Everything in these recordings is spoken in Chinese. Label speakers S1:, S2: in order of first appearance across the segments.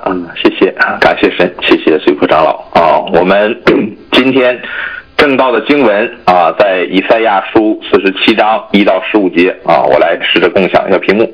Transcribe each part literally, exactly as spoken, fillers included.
S1: 嗯，谢谢，感谢神，谢谢水库长老啊。我们今天正道的经文啊，在以赛亚书四十七章一到十五节啊，我来试着共享一下屏幕。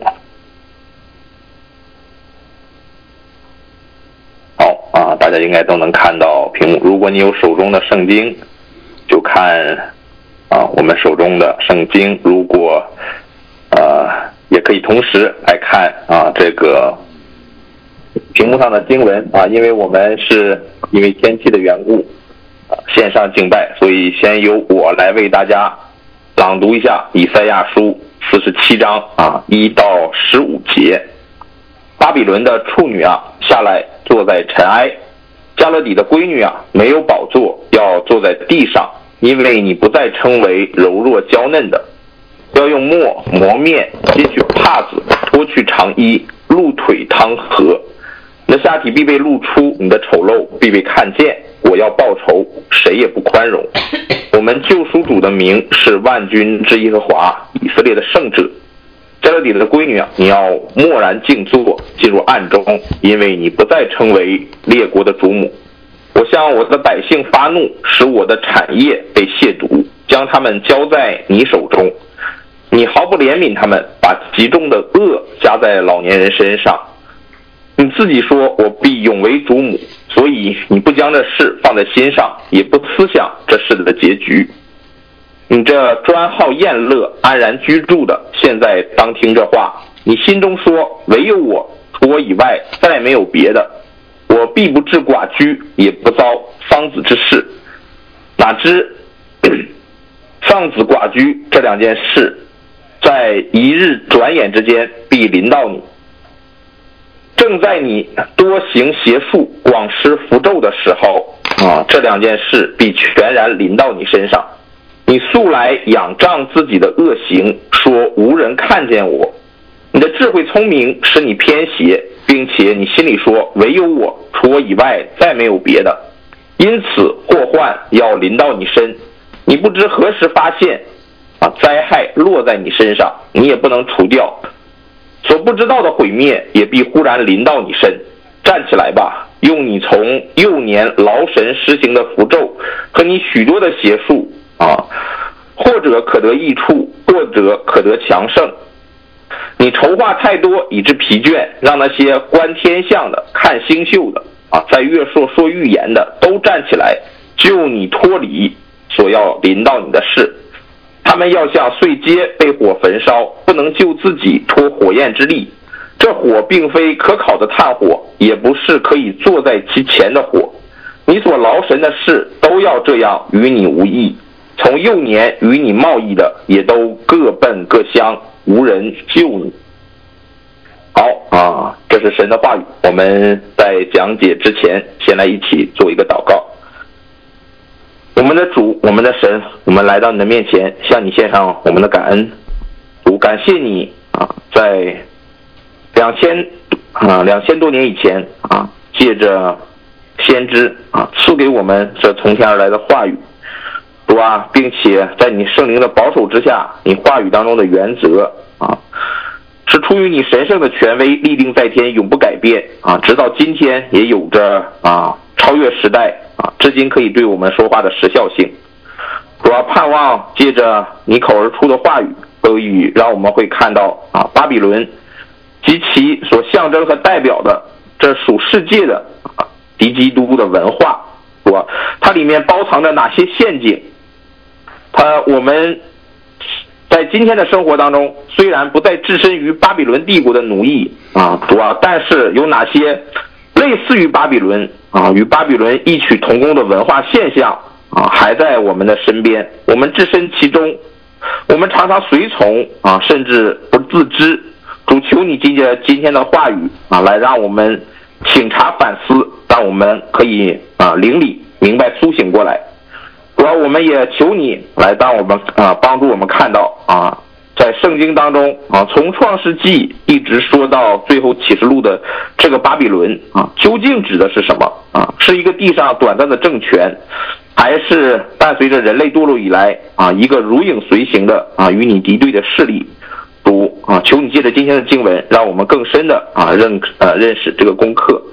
S1: 好啊，大家应该都能看到屏幕。如果你有手中的圣经，就看啊我们手中的圣经。如果呃也可以同时来看啊这个屏幕上的经文啊，因为我们是因为天气的缘故啊线上敬拜，所以先由我来为大家朗读一下以赛亚书四十七章啊一到十五节。巴比伦的处女啊，下来坐在尘埃；加勒底的闺女啊，没有宝座，要坐在地上，因为你不再称为柔弱娇嫩的，要用墨磨面，揭去帕子，脱去长衣，露腿淌河。你的下体必被露出，你的丑陋必被看见。我要报仇，谁也不宽容。我们救赎主的名是万军之耶和华，以色列的圣者。加勒底的闺女啊，你要默然静坐，进入暗中，因为你不再称为列国的主母。我向我的百姓发怒，使我的产业被亵渎，将他们交在你手中。你毫不怜悯他们，把极重的恶加在老年人身上。你自己说，我必永为主母，所以你不将这事放在心上，也不思想这事的结局。你这专好宴乐、安然居住的，现在当听这话。你心中说，唯有我，除我以外再没有别的。我必不致寡居，也不遭丧子之事。哪知丧子寡居这两件事，在一日转眼之间必临到你。正在你多行邪术、广施符咒的时候啊，这两件事必全然临到你身上。你素来仰仗自己的恶行，说无人看见我。你的智慧聪明使你偏邪，并且你心里说，唯有我，除我以外再没有别的。因此祸患要临到你身，你不知何时发现啊，灾害落在你身上，你也不能除掉。所不知道的毁灭也必忽然临到你身。站起来吧，用你从幼年劳神施行的符咒和你许多的邪术啊，或者可得益处，或者可得强盛。你筹划太多以致疲倦，让那些观天象的、看星宿的啊，在月朔说预言的都站起来，救你脱离所要临到你的事。他们要像碎秸被火焚烧，不能救自己脱火焰之力。这火并非可烤的炭火，也不是可以坐在其前的火。你所劳神的事都要这样，与你无益。从幼年与你贸易的，也都各奔各乡，无人救你。好啊，这是神的话语。我们在讲解之前，先来一起做一个祷告。我们的主，我们的神，我们来到你的面前，向你献上我们的感恩。主，感谢你啊，在两千啊两千多年以前啊，借着先知啊赐给我们这从天而来的话语。主啊，并且在你圣灵的保守之下，你话语当中的原则啊，是出于你神圣的权威，立定在天，永不改变啊，直到今天也有着啊超越时代啊，至今可以对我们说话的时效性。主啊，盼望借着你口而出的话语和语，让我们会看到啊巴比伦及其所象征和代表的这属世界的啊敌基督的文化，主啊，它里面包藏着哪些陷阱？它我们在今天的生活当中，虽然不再置身于巴比伦帝国的奴役啊，主啊，但是有哪些类似于巴比伦啊，与巴比伦异曲同工的文化现象啊，还在我们的身边，我们置身其中，我们常常随从啊，甚至不自知。主，求你借着今天的话语啊，来让我们省察反思，让我们可以啊灵里明白苏醒过来。主要我们也求你来当我们啊帮助我们看到啊，在圣经当中啊，从创世纪一直说到最后启示录的这个巴比伦啊，究竟指的是什么啊？是一个地上短暂的政权，还是伴随着人类堕落以来啊一个如影随形的啊与你敌对的势力？主啊，求你借着今天的经文，让我们更深的啊认呃认识这个功课。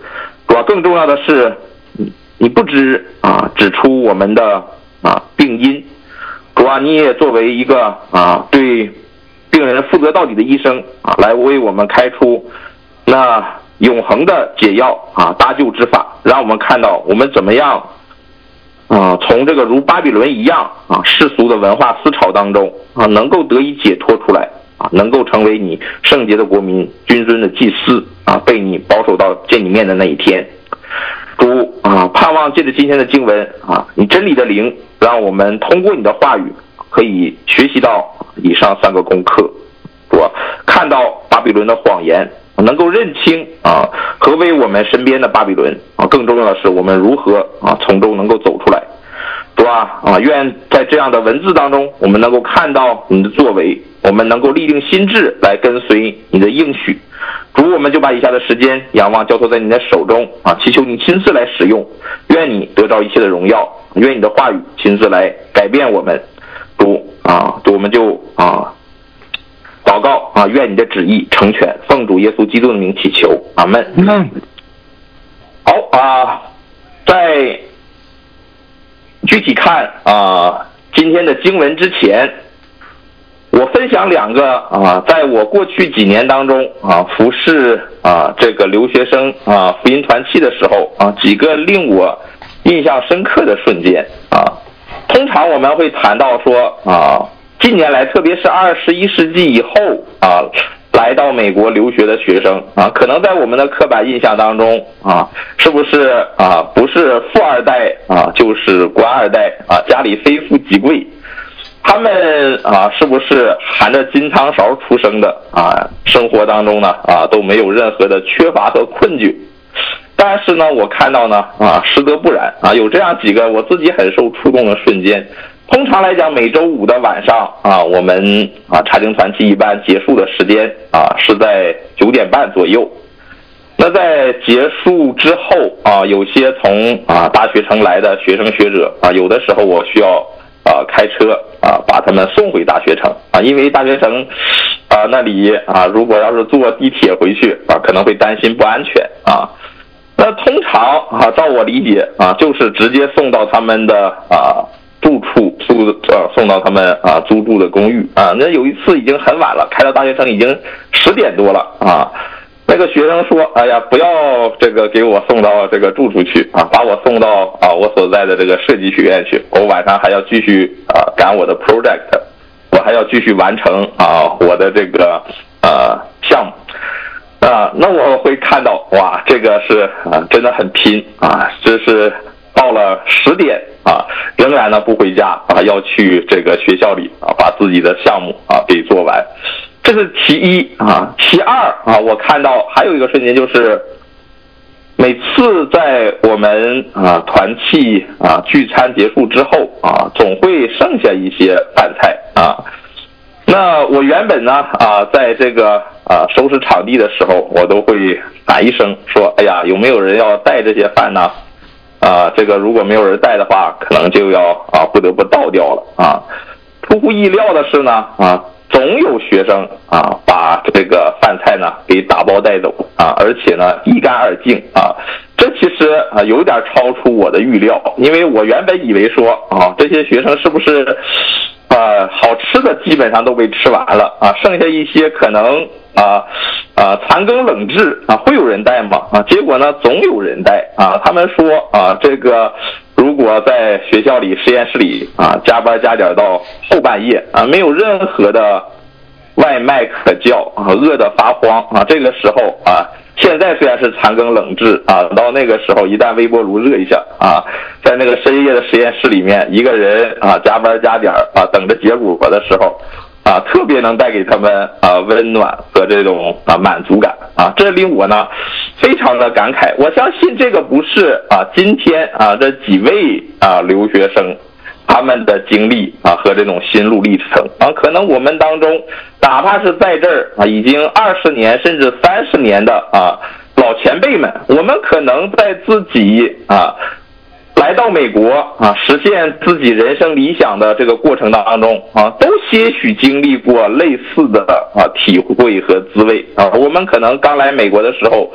S1: 主要更重要的是，你不只啊指出我们的啊病因，主要你也作为一个啊对病人负责到底的医生啊，来为我们开出那永恒的解药啊搭救之法，让我们看到我们怎么样啊从这个如巴比伦一样啊世俗的文化思潮当中啊能够得以解脱出来啊，能够成为你圣洁的国民、君尊的祭司啊，被你保守到见你面的那一天。主啊，盼望借着今天的经文啊，你真理的灵，让我们通过你的话语可以学习到以上三个功课。主啊，看到巴比伦的谎言，能够认清啊何为我们身边的巴比伦啊，更重要的是我们如何啊从中能够走出来。主啊啊，愿在这样的文字当中，我们能够看到你的作为，我们能够立定心志来跟随你的应许。主，我们就把以下的时间仰望交托在你的手中啊，祈求你亲自来使用，愿你得到一切的荣耀，愿你的话语亲自来改变我们。主啊，主我们就啊祷告啊，愿你的旨意成全，奉主耶稣基督的名祈求，阿门。
S2: 嗯。
S1: 好啊，在具体看啊今天的经文之前，我分享两个啊，在我过去几年当中啊服侍啊这个留学生啊福音团契的时候啊几个令我印象深刻的瞬间啊。通常我们会谈到说啊，近年来特别是二十一世纪以后啊来到美国留学的学生啊，可能在我们的刻板印象当中啊，是不是啊不是富二代啊就是官二代啊，家里非富即贵。他们啊，是不是含着金汤勺出生的啊？生活当中呢啊，都没有任何的缺乏和困窘。但是呢，我看到呢啊，实则不然啊，有这样几个我自己很受触动的瞬间。通常来讲，每周五的晚上啊，我们啊查经团契一般结束的时间啊是在九点半左右。那在结束之后啊，有些从啊大学城来的学生学者啊，有的时候我需要。啊，开车啊，把他们送回大学城啊，因为大学城啊那里啊，如果要是坐地铁回去啊，可能会担心不安全啊。那通常啊，照我理解啊，就是直接送到他们的啊住处，租呃送到他们啊租住的公寓啊。那有一次已经很晚了，开到大学城已经十点多了啊。那个学生说：“哎呀，不要这个给我送到这个住处去啊，把我送到啊我所在的这个设计学院去。我晚上还要继续啊赶我的 project， 我还要继续完成啊我的这个呃项目啊。那我会看到哇，这个是啊真的很拼啊，这是到了十点啊，仍然呢不回家啊，要去这个学校里啊把自己的项目啊给做完。”这是其一啊，其二啊，我看到还有一个瞬间，就是每次在我们啊团契啊聚餐结束之后啊，总会剩下一些饭菜啊。那我原本呢啊，在这个啊收拾场地的时候，我都会喊一声说：“哎呀，有没有人要带这些饭呢？”啊，这个如果没有人带的话，可能就要啊不得不倒掉了啊。出乎意料的是呢啊。总有学生啊把这个饭菜呢给打包带走啊，而且呢一干二净啊，这其实啊有点超出我的预料，因为我原本以为说啊这些学生是不是啊好吃的基本上都被吃完了啊，剩下一些可能啊啊残羹冷炙啊，会有人带吗？啊，结果呢总有人带啊，他们说啊这个。如果在学校里实验室里啊加班加点到后半夜啊，没有任何的外卖可叫啊，饿得发慌啊，这个时候啊，现在虽然是残羹冷炙啊，到那个时候一旦微波炉热一下啊，在那个深夜的实验室里面，一个人啊加班加点啊等着结果的时候啊，特别能带给他们啊温暖和这种啊满足感啊，这令我呢非常的感慨。我相信这个不是啊今天啊这几位啊留学生他们的经历啊和这种心路历程啊，可能我们当中哪怕是在这儿啊已经二十年甚至三十年的啊老前辈们，我们可能在自己啊来到美国啊，实现自己人生理想的这个过程当中啊，都些许经历过类似的啊体会和滋味啊。我们可能刚来美国的时候，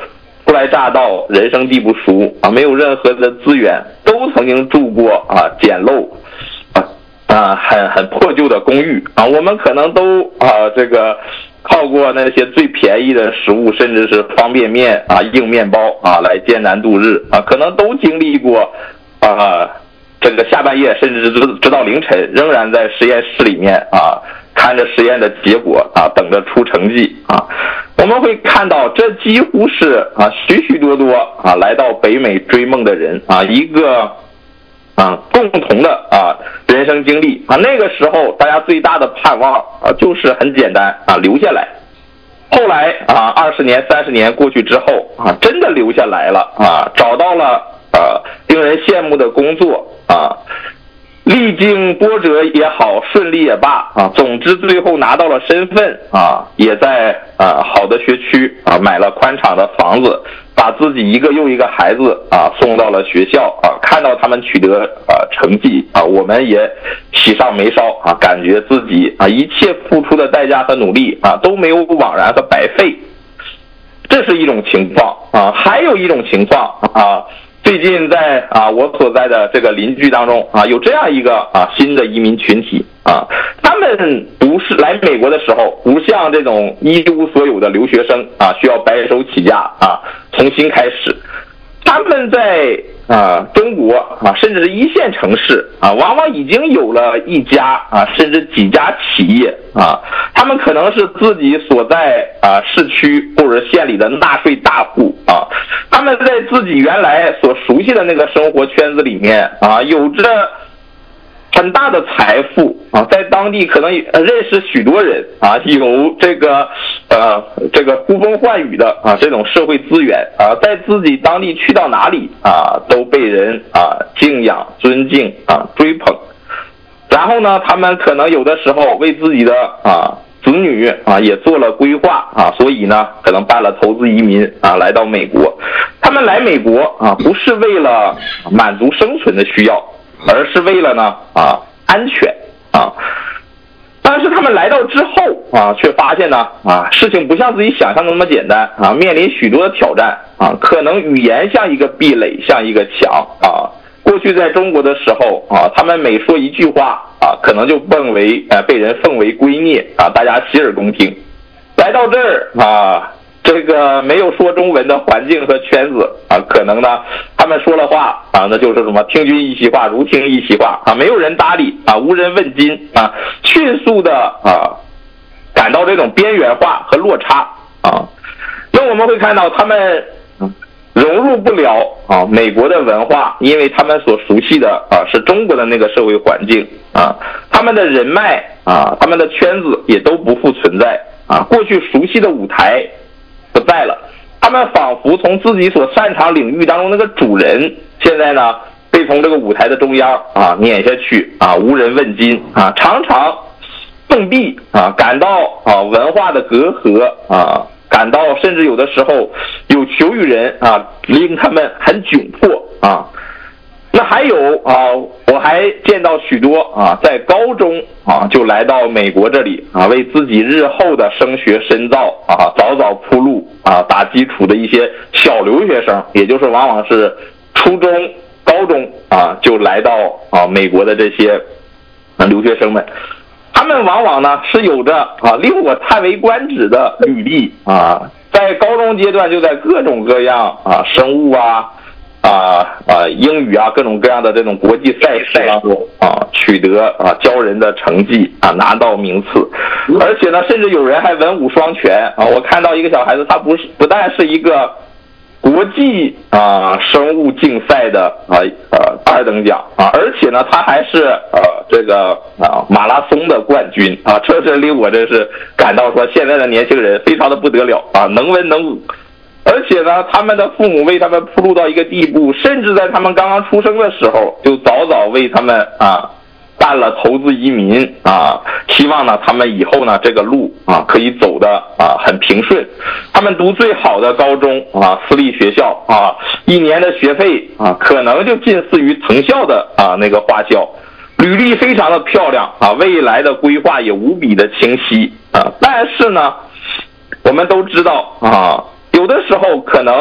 S1: 初来乍到，人生地不熟啊，没有任何的资源，都曾经住过啊简陋啊啊很很破旧的公寓啊，我们可能都啊这个靠过那些最便宜的食物，甚至是方便面啊硬面包啊来艰难度日啊，可能都经历过啊这个下半夜甚至直直到凌晨，仍然在实验室里面啊看着实验的结果啊，等着出成绩啊。我们会看到，这几乎是啊许许多多啊来到北美追梦的人啊一个啊共同的啊人生经历啊。那个时候大家最大的盼望啊就是很简单啊留下来。后来啊二十年三十年过去之后啊，真的留下来了啊，找到了啊令人羡慕的工作啊。历经波折也好，顺利也罢啊，总之最后拿到了身份啊，也在啊好的学区啊买了宽敞的房子，把自己一个又一个孩子啊送到了学校啊，看到他们取得啊成绩啊，我们也喜上眉梢啊，感觉自己啊一切付出的代价和努力啊都没有枉然和白费，这是一种情况啊，还有一种情况啊。最近在啊我所在的这个邻居当中啊，有这样一个啊新的移民群体啊，他们不是来美国的时候，不像这种一无所有的留学生啊，需要白手起家啊，重新开始。他们在啊中国啊，甚至是一线城市啊，往往已经有了一家啊，甚至几家企业啊，他们可能是自己所在啊市区或者县里的纳税大户啊，他们在自己原来所熟悉的那个生活圈子里面啊，有着很大的财富啊，在当地可能认识许多人啊，有这个呃这个呼风唤雨的啊这种社会资源啊，在自己当地去到哪里啊都被人啊敬仰尊敬啊追捧。然后呢，他们可能有的时候为自己的啊子女啊也做了规划啊，所以呢可能办了投资移民啊来到美国。他们来美国啊不是为了满足生存的需要，而是为了呢啊安全啊。但是他们来到之后啊，却发现呢啊事情不像自己想象的那么简单啊，面临许多的挑战啊，可能语言像一个壁垒，像一个墙啊。过去在中国的时候啊，他们每说一句话啊，可能就奉为呃被人奉为圭臬啊，大家洗耳恭听。来到这儿啊，这个没有说中文的环境和圈子啊，可能呢他们说了话啊，那就是什么听君一席话，如听一席话啊，没有人搭理啊，无人问津啊，迅速的啊感到这种边缘化和落差啊。那我们会看到他们融入不了啊美国的文化，因为他们所熟悉的啊是中国的那个社会环境啊，他们的人脉啊，他们的圈子也都不复存在啊，过去熟悉的舞台不在了，他们仿佛从自己所擅长领域当中那个主人，现在呢被从这个舞台的中央啊撵下去啊，无人问津啊，常常碰壁啊，感到啊文化的隔阂啊，感到甚至有的时候有求于人啊，令他们很窘迫啊。那还有啊，我还见到许多啊，在高中啊就来到美国这里啊，为自己日后的升学深造啊早早铺路啊，打基础的一些小留学生，也就是往往是初中、高中啊就来到啊美国的这些啊留学生们。他们往往呢是有着啊令我叹为观止的履历啊，在高中阶段就在各种各样啊生物啊啊啊英语啊各种各样的这种国际赛事当中啊取得啊骄人的成绩啊，拿到名次，而且呢甚至有人还文武双全啊。我看到一个小孩子，他不是不但是一个国际啊生物竞赛的啊呃二等奖啊，而且呢他还是呃这个啊马拉松的冠军啊，这是令我真是感到说现在的年轻人非常的不得了啊，能文能武。而且呢他们的父母为他们铺路到一个地步，甚至在他们刚刚出生的时候就早早为他们啊办了投资移民啊，希望呢他们以后呢这个路啊可以走的啊很平顺。他们读最好的高中啊私立学校啊，一年的学费啊可能就近似于藤校的啊那个花销，履历非常的漂亮啊，未来的规划也无比的清晰啊。但是呢我们都知道啊，有的时候可能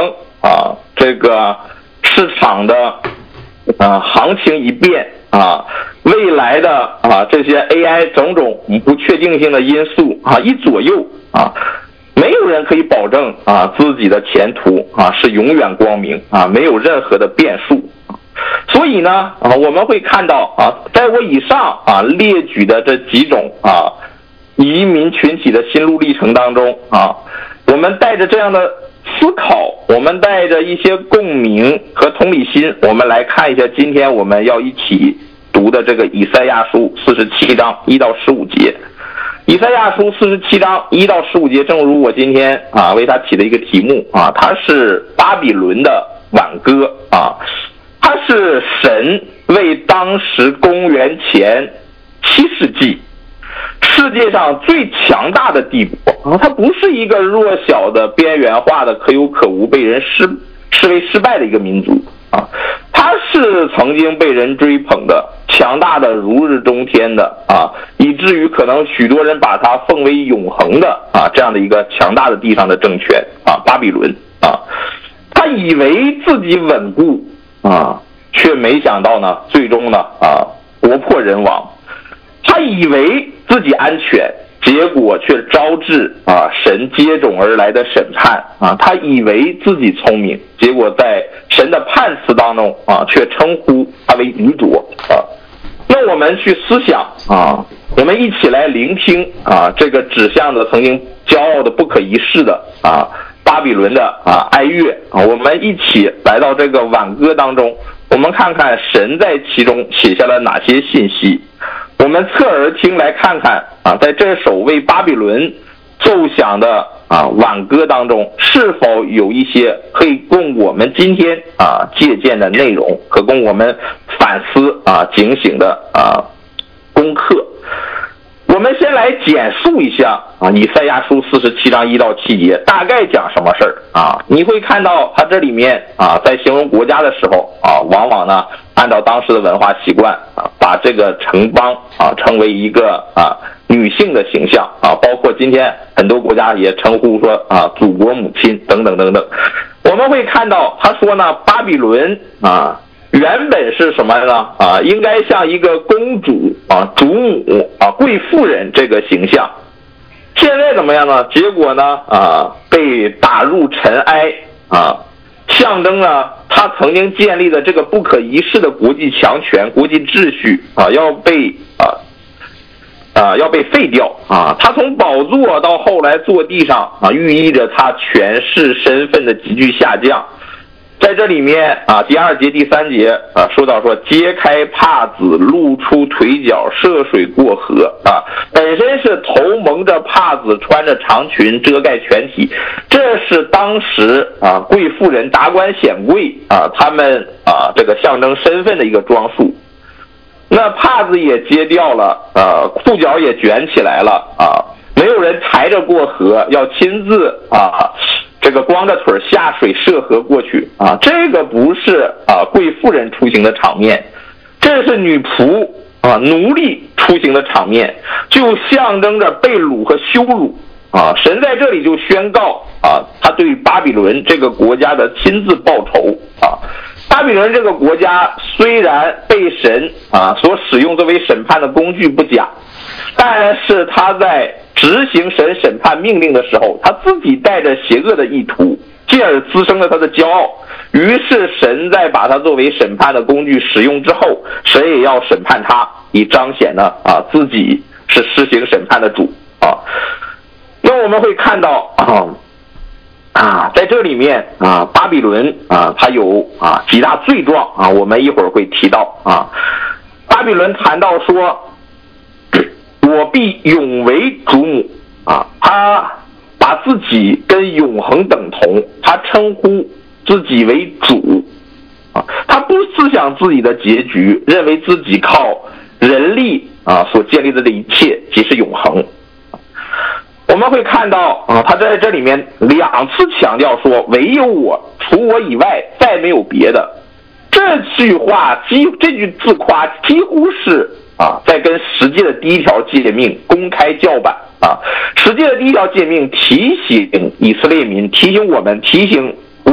S1: 啊，这个市场的啊行情一变啊，未来的啊这些 A I 种种不确定性的因素啊一左右啊，没有人可以保证啊自己的前途啊是永远光明啊，没有任何的变数。所以呢啊，我们会看到啊，在我以上啊列举的这几种啊移民群体的心路历程当中啊，我们带着这样的思考，我们带着一些共鸣和同理心，我们来看一下今天我们要一起读的这个以赛亚书四十七章一到十五节。以赛亚书四十七章一到十五节，正如我今天啊为他起的一个题目啊，它是巴比伦的挽歌啊，它是神为当时公元前七世纪世界上最强大的帝国啊，它不是一个弱小的边缘化的可有可无被人视视为失败的一个民族啊，它是曾经被人追捧的强大的如日中天的啊，以至于可能许多人把它奉为永恒的啊这样的一个强大的地上的政权啊，巴比伦啊，他以为自己稳固啊，却没想到呢最终呢啊国破人亡。他以为自己安全，结果却招致啊神接踵而来的审判啊！他以为自己聪明，结果在神的判词当中啊，却称呼他为愚拙啊！那我们去思想啊，我们一起来聆听啊这个指向的曾经骄傲的不可一世的啊巴比伦的啊哀乐啊，我们一起来到这个挽歌当中，我们看看神在其中写下了哪些信息。我们侧耳听来看看啊，在这首为巴比伦奏响的啊挽歌当中，是否有一些可以供我们今天啊借鉴的内容，可供我们反思啊警醒的啊功课。我们先来简述一下啊，以赛亚书四十七章一到七节大概讲什么事儿啊？你会看到它这里面啊，在形容国家的时候啊，往往呢按照当时的文化习惯啊，把这个城邦啊称为一个啊女性的形象啊，包括今天很多国家也称呼说啊祖国母亲等等等等。我们会看到他说呢，巴比伦啊。原本是什么呢？啊，应该像一个公主啊、主母啊、贵妇人这个形象。现在怎么样呢？结果呢？啊，被打入尘埃啊，象征呢，他曾经建立的这个不可一世的国际强权、国际秩序啊，要被啊啊要被废掉啊。他从宝座到后来坐地上啊，寓意着他权势身份的急剧下降。在这里面啊，第二节、第三节啊，说到说揭开帕子，露出腿脚，涉水过河啊，本身是头蒙着帕子，穿着长裙遮盖全体，这是当时啊贵妇人、达官显贵啊他们啊这个象征身份的一个装束。那帕子也揭掉了，啊，裤脚也卷起来了啊，没有人抬着过河，要亲自啊。这个光着腿下水涉河过去啊，这个不是啊贵妇人出行的场面，这是女仆啊奴隶出行的场面，就象征着被掳和羞辱啊。神在这里就宣告啊，他对巴比伦这个国家的亲自报仇啊。巴比伦这个国家虽然被神啊所使用作为审判的工具不假，但是他在执行神审判命令的时候，他自己带着邪恶的意图，进而滋生了他的骄傲。于是神在把他作为审判的工具使用之后，神也要审判他，以彰显呢啊自己是施行审判的主啊。那我们会看到啊啊在这里面啊巴比伦啊它有啊几大罪状啊，我们一会儿会提到啊。巴比伦谈到说，我必永为主母啊，他把自己跟永恒等同，他称呼自己为主啊，他不思想自己的结局，认为自己靠人力啊所建立的这一切即是永恒。我们会看到啊，他在这里面两次强调说，唯有我，除我以外再没有别的。这句话几这句自夸几乎是啊，在跟十诫的第一条诫命公开叫板啊。十诫的第一条诫命提醒以色列民，提醒我们，提醒无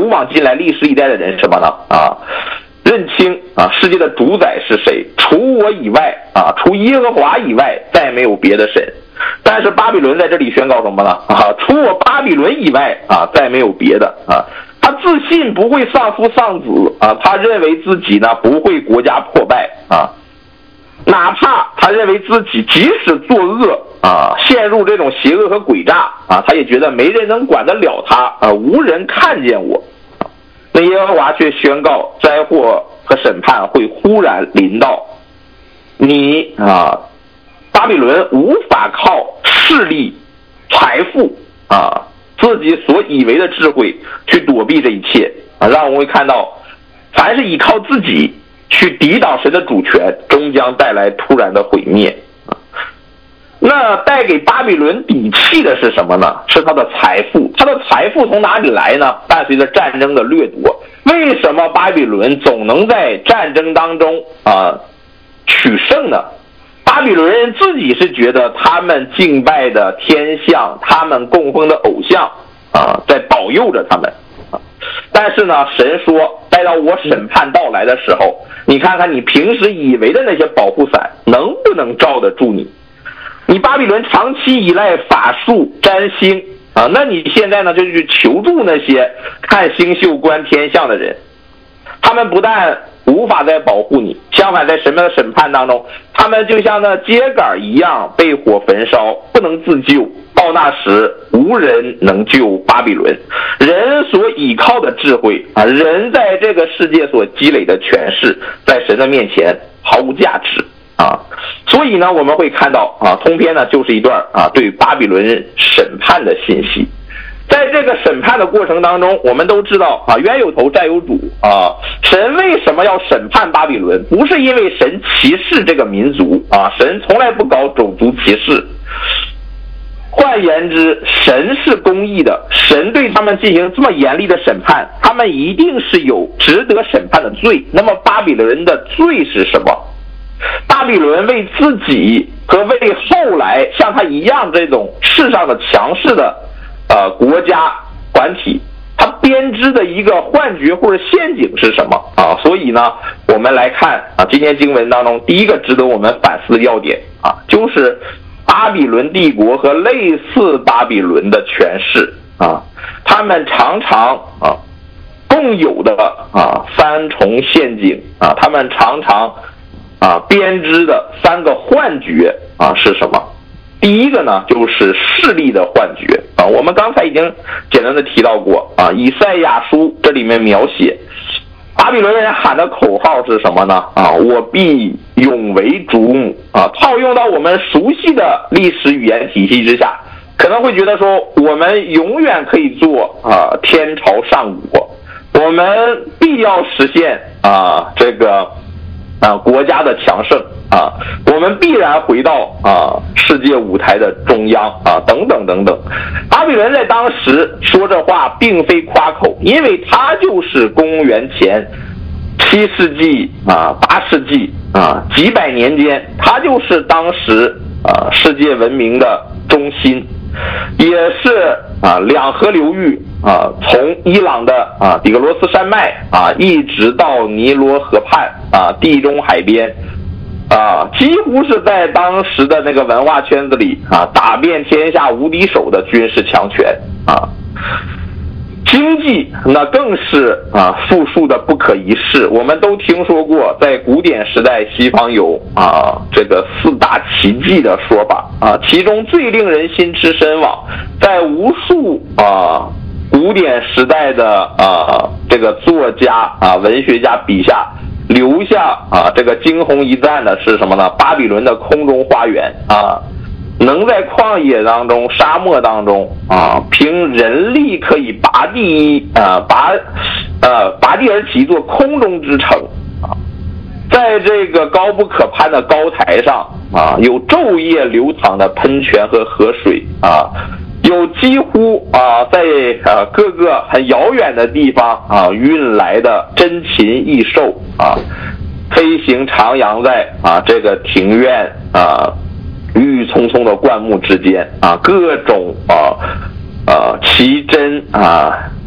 S1: 古往今来历史一代的人什么呢？啊，认清啊世界的主宰是谁，除我以外啊，除耶和华以外再没有别的神。但是巴比伦在这里宣告什么呢？啊，除我巴比伦以外啊，再没有别的啊。他自信不会丧夫丧子啊，他认为自己呢不会国家破败啊，哪怕他认为自己即使作恶啊，陷入这种邪恶和诡诈啊，他也觉得没人能管得了他啊，无人看见我。那耶和华却宣告灾祸和审判会忽然临到你啊，巴比伦无法靠势力、财富啊，自己所以为的智慧去躲避这一切啊，让我们会看到，凡是依靠自己去抵挡神的主权，终将带来突然的毁灭。那带给巴比伦底气的是什么呢？是他的财富。他的财富从哪里来呢？伴随着战争的掠夺。为什么巴比伦总能在战争当中啊取胜呢？巴比伦人自己是觉得他们敬拜的天象，他们供奉的偶像啊，在保佑着他们。但是呢，神说，待到我审判到来的时候，你看看你平时以为的那些保护伞能不能罩得住你？你巴比伦长期依赖法术占星啊，那你现在呢就去求助那些看星宿观天象的人，他们不但无法再保护你，相反在神的审判当中，他们就像那秸秆一样被火焚烧，不能自救。到那时无人能救巴比伦，人所依靠的智慧啊，人在这个世界所积累的权势，在神的面前毫无价值啊。所以呢，我们会看到啊，通篇呢就是一段啊对巴比伦审判的信息。在这个审判的过程当中，我们都知道啊，冤有头债有主啊。神为什么要审判巴比伦？不是因为神歧视这个民族啊，神从来不搞种族歧视。换言之，神是公义的，神对他们进行这么严厉的审判，他们一定是有值得审判的罪。那么巴比伦人的罪是什么？巴比伦为自己和为后来像他一样这种世上的强势的呃国家团体，他编织的一个幻觉或者陷阱是什么啊？所以呢，我们来看啊，今天经文当中第一个值得我们反思的要点啊，就是巴比伦帝国和类似巴比伦的权势啊，他们常常啊共有的啊三重陷阱啊，他们常常啊编织的三个幻觉啊是什么？第一个呢，就是势力的幻觉啊，我们刚才已经简单的提到过啊，以赛亚书这里面描写巴比伦人喊的口号是什么呢？啊，我必永为主母啊！套用到我们熟悉的历史语言体系之下，可能会觉得说，我们永远可以做啊天朝上国，我们必要实现啊这个啊国家的强盛啊，我们必然回到啊世界舞台的中央啊，等等等等。巴比伦在当时说这话并非夸口，因为他就是公元前七世纪啊八世纪啊几百年间，他就是当时啊世界文明的中心，也是啊两河流域啊从伊朗的啊底格罗斯山脉啊一直到尼罗河畔啊地中海边啊，几乎是在当时的那个文化圈子里啊，打遍天下无敌手的军事强权啊。经济那更是啊富庶的不可一世。我们都听说过，在古典时代，西方有啊这个四大奇迹的说法啊，其中最令人心驰神往，在无数啊古典时代的啊这个作家啊文学家笔下留下啊这个惊鸿一赞的是什么呢？巴比伦的空中花园啊，能在旷野当中、沙漠当中啊，凭人力可以拔地啊拔呃拔地而起一座空中之城啊，在这个高不可攀的高台上啊，有昼夜流淌的喷泉和河水啊。有几乎啊，在啊各个很遥远的地方啊运来的珍禽异兽啊，飞行徜徉在啊这个庭院啊郁郁葱葱的灌木之间啊，各种啊呃奇珍啊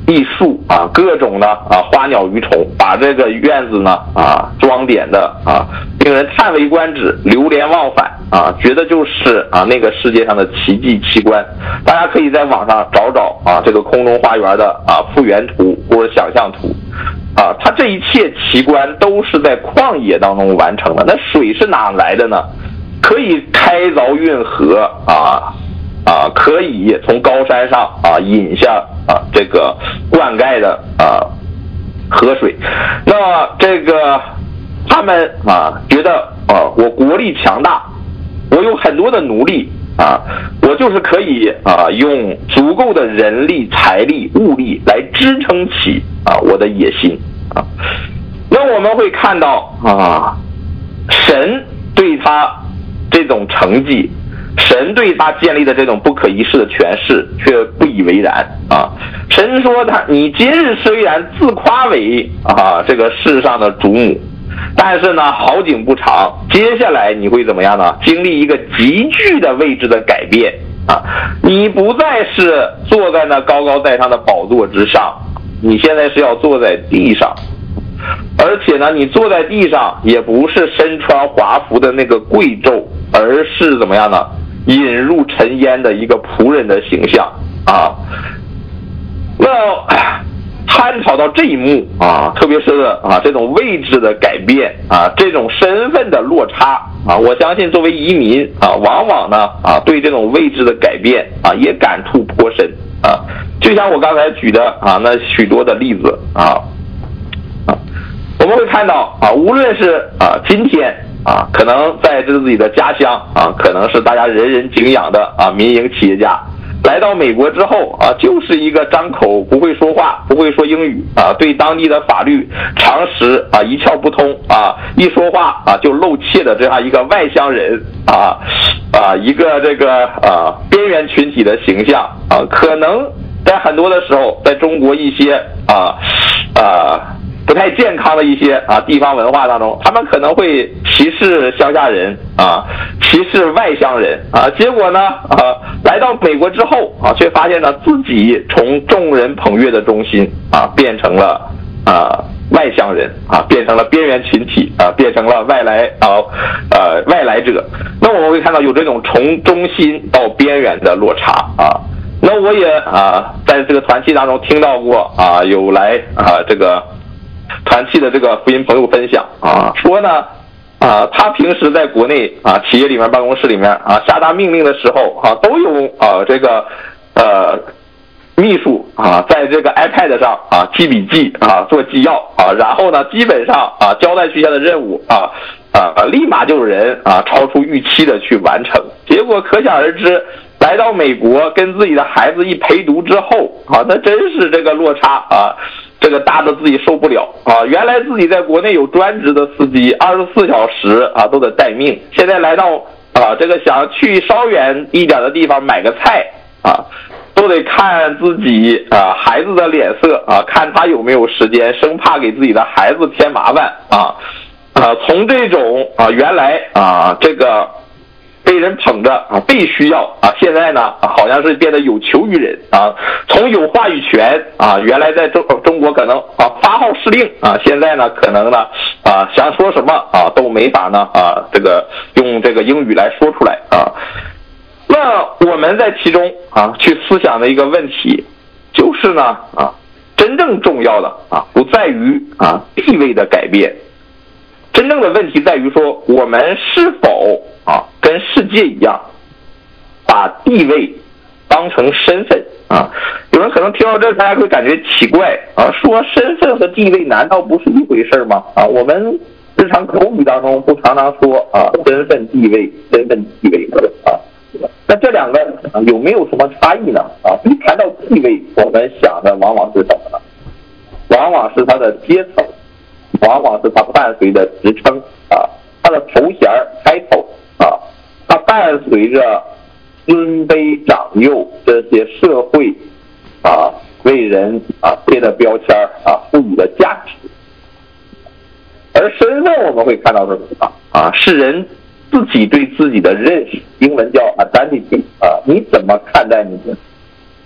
S1: 艺术啊，各种呢啊花鸟鱼虫，把这个院子呢啊装点的啊令人叹为观止、流连忘返啊，觉得就是啊那个世界上的奇迹奇观。大家可以在网上找找啊这个空中花园的啊复原图或者想象图啊，它这一切奇观都是在旷野当中完成的。那水是哪来的呢？可以开凿运河啊。啊，可以从高山上啊引下啊这个灌溉的啊河水。那这个他们啊觉得啊我国力强大，我有很多的奴隶啊，我就是可以啊用足够的人力、财力、物力来支撑起啊我的野心啊。那我们会看到啊，神对他这种成绩。神对他建立的这种不可一世的权势却不以为然啊！神说他，你今日虽然自夸为啊这个世上的主母，但是呢好景不长，接下来你会怎么样呢？经历一个急剧的位置的改变啊！你不再是坐在那高高在上的宝座之上，你现在是要坐在地上，而且呢，你坐在地上也不是身穿华服的那个贵胄，而是怎么样呢？引入尘烟的一个仆人的形象啊。那探讨到这一幕啊，特别是啊这种位置的改变啊，这种身份的落差啊，我相信作为移民啊，往往呢啊对这种位置的改变啊也感触颇深啊。就像我刚才举的啊那许多的例子啊啊，我们会看到啊，无论是啊今天。啊，可能在自己的家乡啊，可能是大家人人敬仰的啊民营企业家，来到美国之后啊，就是一个张口不会说话、不会说英语啊，对当地的法律常识啊一窍不通啊，一说话啊就露怯的这样一个外乡人啊啊，一个这个啊边缘群体的形象啊，可能在很多的时候，在中国一些啊啊。不太健康的一些啊地方文化当中，他们可能会歧视乡下人啊，歧视外乡人啊，结果呢啊来到美国之后啊，却发现呢自己从众人捧月的中心啊变成了啊外乡人啊，变成了边缘群体啊，变成了外来啊呃外来者。那我们会看到有这种从中心到边缘的落差啊。那我也啊在这个团契当中听到过啊有来啊这个。团契的这个福音朋友分享啊，说呢啊，他平时在国内啊企业里面办公室里面啊下达命令的时候啊，都有啊这个呃秘书啊在这个 iPad 上啊记笔记啊做纪要啊，然后呢基本上啊交代去下的任务啊啊立马就有人啊超出预期的去完成，结果可想而知。来到美国跟自己的孩子一陪读之后啊，那真是这个落差啊，这个大的自己受不了啊！原来自己在国内有专职的司机，二十四小时啊都得待命，现在来到啊这个想去稍远一点的地方买个菜啊，都得看自己啊孩子的脸色啊，看他有没有时间，生怕给自己的孩子添麻烦啊啊！从这种啊原来啊这个。被人捧着啊，被需要啊，现在呢啊，好像是变得有求于人啊。从有话语权啊，原来在中中国可能啊发号施令啊，现在呢可能呢啊想说什么啊都没法呢啊这个用这个英语来说出来啊。那我们在其中啊去思想的一个问题，就是呢啊真正重要的啊不在于啊地位的改变。真正的问题在于说，我们是否啊跟世界一样，把地位当成身份啊？有人可能听到这，大家会感觉奇怪啊，说身份和地位难道不是一回事吗？啊，我们日常口语当中不常常说啊身份地位，身份地位啊，那这两个啊有没有什么差异呢？啊，一谈到地位，我们想的往往是什么呢？往往是他的阶层。往往是它伴随着职称啊，它的头衔开头啊，它伴随着尊卑长幼这些社会啊为人啊贴的标签啊赋予的价值。而身份我们会看到是什么啊？是人自己对自己的认识，英文叫 identity 啊，你怎么看待你的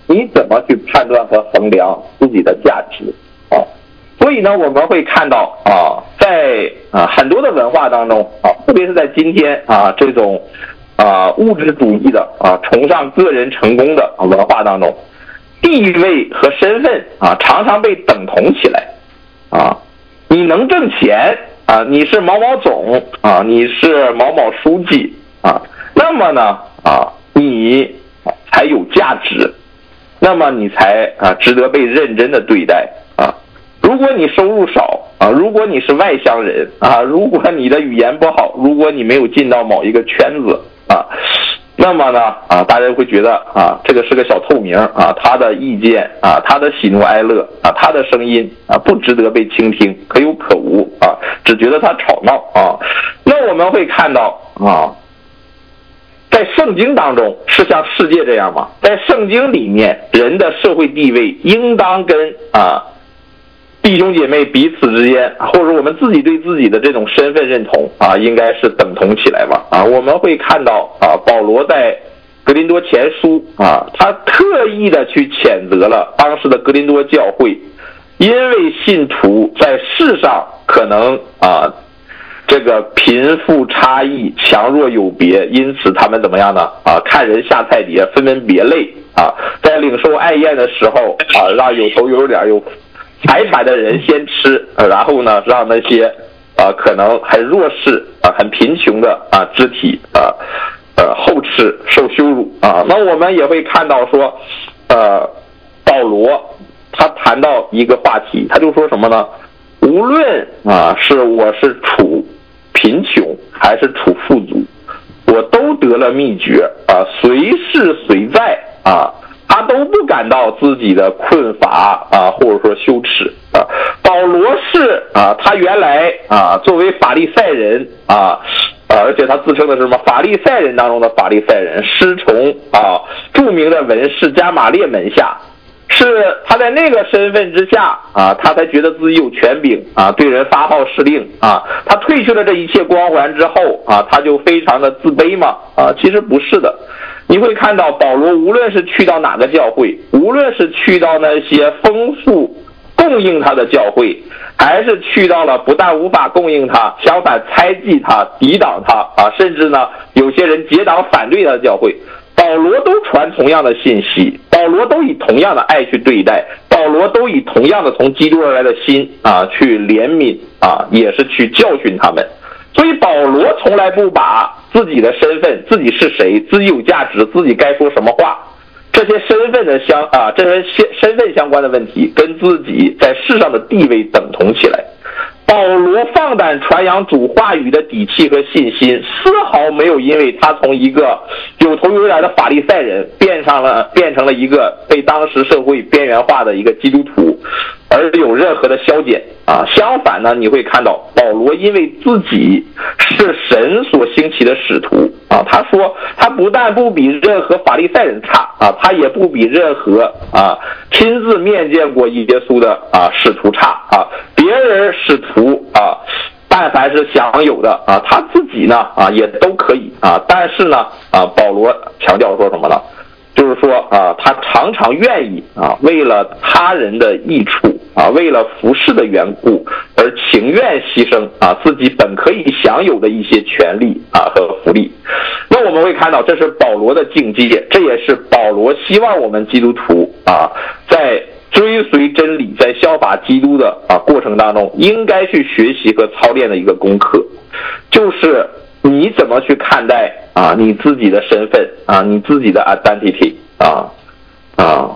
S1: 你怎么去判断和衡量自己的价值啊？所以呢，我们会看到啊，在啊很多的文化当中啊，特别是在今天啊这种啊物质主义的啊崇尚个人成功的文化当中，地位和身份啊常常被等同起来啊。你能挣钱啊，你是某某总啊，你是某某书记啊，那么呢啊，你才有价值，那么你才啊值得被认真的对待啊。如果你收入少啊，如果你是外乡人啊，如果你的语言不好，如果你没有进到某一个圈子啊，那么呢啊，大家会觉得啊，这个是个小透明啊，他的意见啊，他的喜怒哀乐啊，他的声音啊，不值得被倾听，可有可无啊，只觉得他吵闹啊。那我们会看到啊，在圣经当中是像世界这样吗？在圣经里面，人的社会地位应当跟啊弟兄姐妹彼此之间，或者我们自己对自己的这种身份认同啊，应该是等同起来嘛啊。我们会看到啊，保罗在格林多前书啊，他特意的去谴责了当时的格林多教会，因为信徒在世上可能啊这个贫富差异强弱有别，因此他们怎么样呢啊，看人下菜碟，分门别类啊，在领受爱宴的时候啊，让有头有脸有财产的人先吃，呃、然后呢，让那些啊、呃、可能很弱势啊、呃、很贫穷的啊、呃、肢体啊 呃, 呃后吃受羞辱啊。那我们也会看到说，呃，保罗他谈到一个话题，他就说什么呢？无论啊是我是处贫穷还是处富足，我都得了秘诀啊，随时随在啊。他都不感到自己的困乏啊，或者说羞耻啊。保罗是啊，他原来啊作为法利赛人啊，啊而且他自称的是什么法利赛人当中的法利赛人，师从啊著名的文士加马列门下，是他在那个身份之下啊，他才觉得自己有权柄啊，对人发号施令啊。他褪去了这一切光环之后啊，他就非常的自卑嘛啊，其实不是的。你会看到保罗无论是去到哪个教会，无论是去到那些丰富供应他的教会，还是去到了不但无法供应他，相反猜忌他、抵挡他啊，甚至呢有些人结党反对他的教会，保罗都传同样的信息，保罗都以同样的爱去对待，保罗都以同样的从基督而来的心啊去怜悯啊，也是去教训他们。所以保罗从来不把自己的身份，自己是谁，自己有价值，自己该说什么话，这些身份的相啊，这些身份相关的问题跟自己在世上的地位等同起来。保罗放胆传扬主话语的底气和信心，丝毫没有因为他从一个有头有脸的法利赛人变上了变成了一个被当时社会边缘化的一个基督徒而有任何的消减啊。相反呢，你会看到保罗因为自己是神所兴起的使徒啊，他说他不但不比任何法利赛人差啊，他也不比任何啊亲自面见过耶稣的啊使徒差啊。别人使徒啊，但凡是享有的啊，他自己呢啊也都可以啊。但是呢啊，保罗强调说什么呢？就是说啊，他常常愿意啊，为了他人的益处啊，为了服侍的缘故，而情愿牺牲啊自己本可以享有的一些权利啊和福利。那我们会看到，这是保罗的境界，这也是保罗希望我们基督徒啊，在追随真理，在效法基督的啊过程当中，应该去学习和操练的一个功课，就是你怎么去看待啊你自己的身份啊，你自己的 identity 啊啊，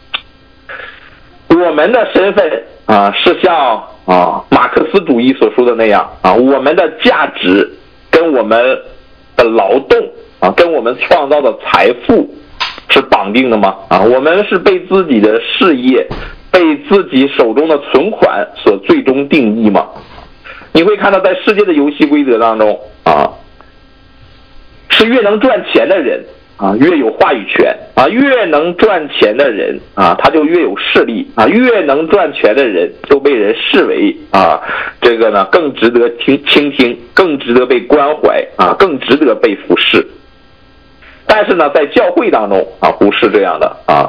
S1: 我们的身份啊是像啊马克思主义所说的那样啊，我们的价值跟我们的劳动啊，跟我们创造的财富是绑定的吗？啊，我们是被自己的事业、被自己手中的存款所最终定义吗？你会看到，在世界的游戏规则当中啊，是越能赚钱的人啊，越有话语权啊，越能赚钱的人啊，他就越有势力啊，越能赚钱的人就被人视为啊，这个呢更值得听倾听，更值得被关怀啊，更值得被服侍。但是呢，在教会当中啊，不是这样的啊。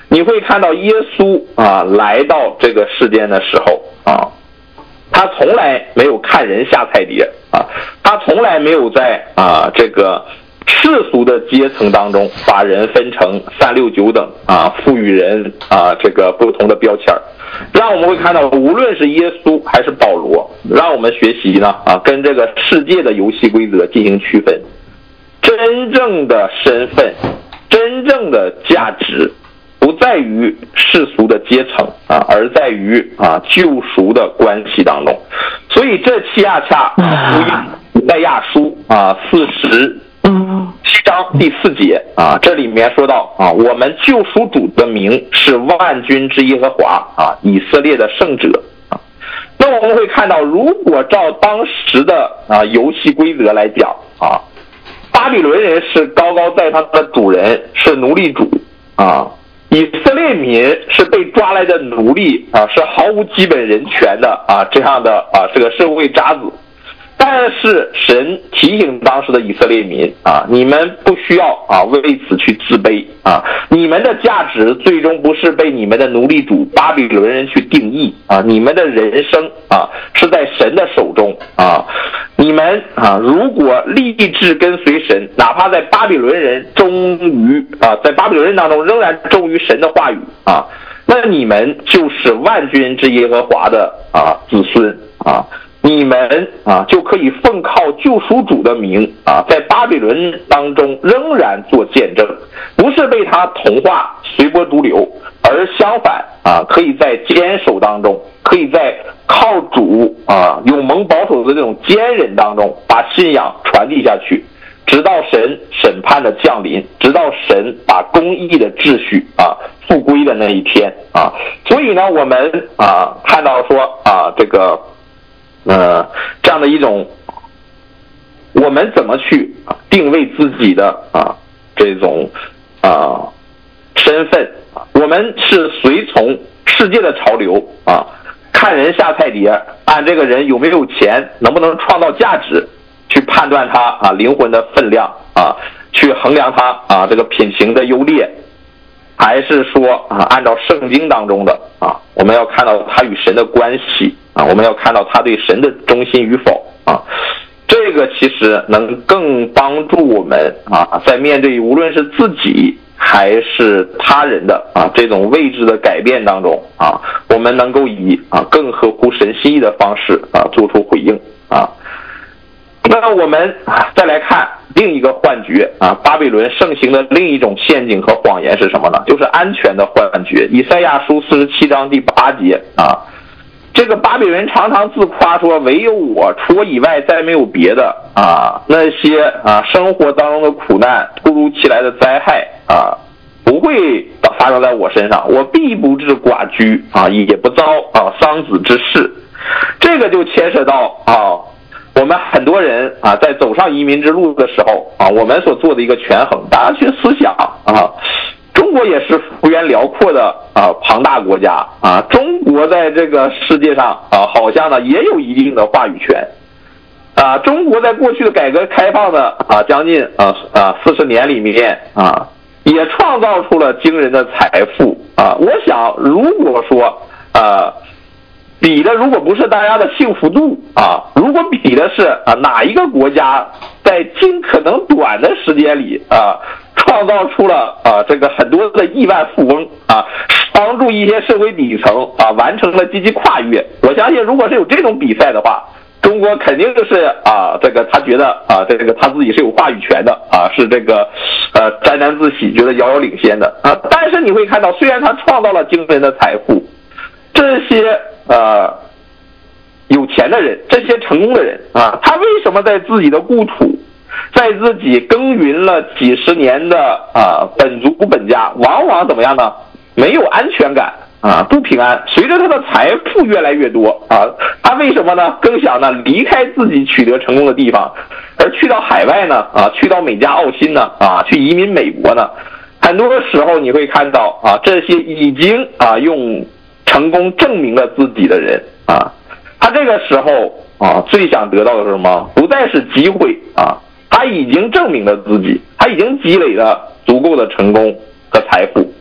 S1: 你会看到耶稣啊来到这个世间的时候啊，他从来没有看人下菜碟啊，他从来没有在啊这个世俗的阶层当中把人分成三六九等啊，赋予人啊这个不同的标签，让我们会看到，无论是耶稣还是保罗，让我们学习呢啊，跟这个世界的游戏规则进行区分。真正的身份，真正的价值，不在于世俗的阶层啊，而在于啊救赎的关系当中。所以这恰恰福音以赛亚书啊四十七章第四节啊，这里面说到啊，我们救赎主的名是万军之耶和华啊，以色列的圣者啊。那我们会看到，如果照当时的啊游戏规则来讲啊，巴比伦人是高高在上的主人，是奴隶主啊，以色列民是被抓来的奴隶啊，是毫无基本人权的啊这样的啊这个社会渣子。但是神提醒当时的以色列民啊，你们不需要啊为此去自卑啊，你们的价值最终不是被你们的奴隶主巴比伦人去定义啊，你们的人生啊是在神的手中啊，你们啊如果立志跟随神，哪怕在巴比伦人忠于啊，在巴比伦人当中仍然忠于神的话语啊，那你们就是万军之耶和华的啊子孙啊。你们啊就可以奉靠救赎主的名啊，在巴比伦当中仍然做见证，不是被他同化随波逐流，而相反啊，可以在坚守当中，可以在靠主啊永蒙保守的这种坚忍当中，把信仰传递下去，直到神审判的降临，直到神把公义的秩序啊复归的那一天啊。所以呢，我们啊看到说啊这个。呃，这样的一种，我们怎么去定位自己的啊这种啊身份？我们是随从世界的潮流啊，看人下菜碟，按这个人有没有钱，能不能创造价值，去判断他啊灵魂的分量啊，去衡量他啊这个品行的优劣，还是说啊按照圣经当中的啊，我们要看到他与神的关系。啊，我们要看到他对神的忠心与否啊，这个其实能更帮助我们啊，在面对无论是自己还是他人的啊这种位置的改变当中啊，我们能够以啊更合乎神心意的方式啊做出回应啊。那我们再来看另一个幻觉啊，巴比伦盛行的另一种陷阱和谎言是什么呢？就是安全的幻觉。以赛亚书四十七章第八节啊。这个巴比伦常常自夸说，唯有我，除我以外再没有别的啊。那些啊生活当中的苦难、突如其来的灾害啊，不会发生在我身上，我必不至寡居啊，也不遭啊丧子之事。这个就牵涉到啊，我们很多人啊在走上移民之路的时候啊，我们所做的一个权衡，大家去思想啊。中国也是幅员辽阔的啊庞大国家啊，中国在这个世界上啊，好像呢也有一定的话语权啊。中国在过去的改革开放的啊将近啊啊四十年里面啊，也创造出了惊人的财富啊。我想，如果说啊比的如果不是大家的幸福度啊，如果比的是啊哪一个国家在尽可能短的时间里啊。创造出了啊这个很多的亿万富翁啊，帮助一些社会底层啊完成了积极跨越。我相信，如果是有这种比赛的话，中国肯定是啊这个他觉得啊这个他自己是有话语权的啊，是这个呃沾沾自喜，觉得遥遥领先的啊。但是你会看到，虽然他创造了惊人的财富，这些呃有钱的人，这些成功的人啊，他为什么在自己的故土？在自己耕耘了几十年的啊本族本家，往往怎么样呢？没有安全感啊，不平安。随着他的财富越来越多啊，他为什么呢？更想呢离开自己取得成功的地方，而去到海外呢？啊，去到美加澳新呢？啊，去移民美国呢？很多的时候你会看到啊，这些已经啊用成功证明了自己的人啊，他这个时候啊最想得到的是什么？不再是机会啊。他已经证明了自己，他已经积累了足够的成功和财富，他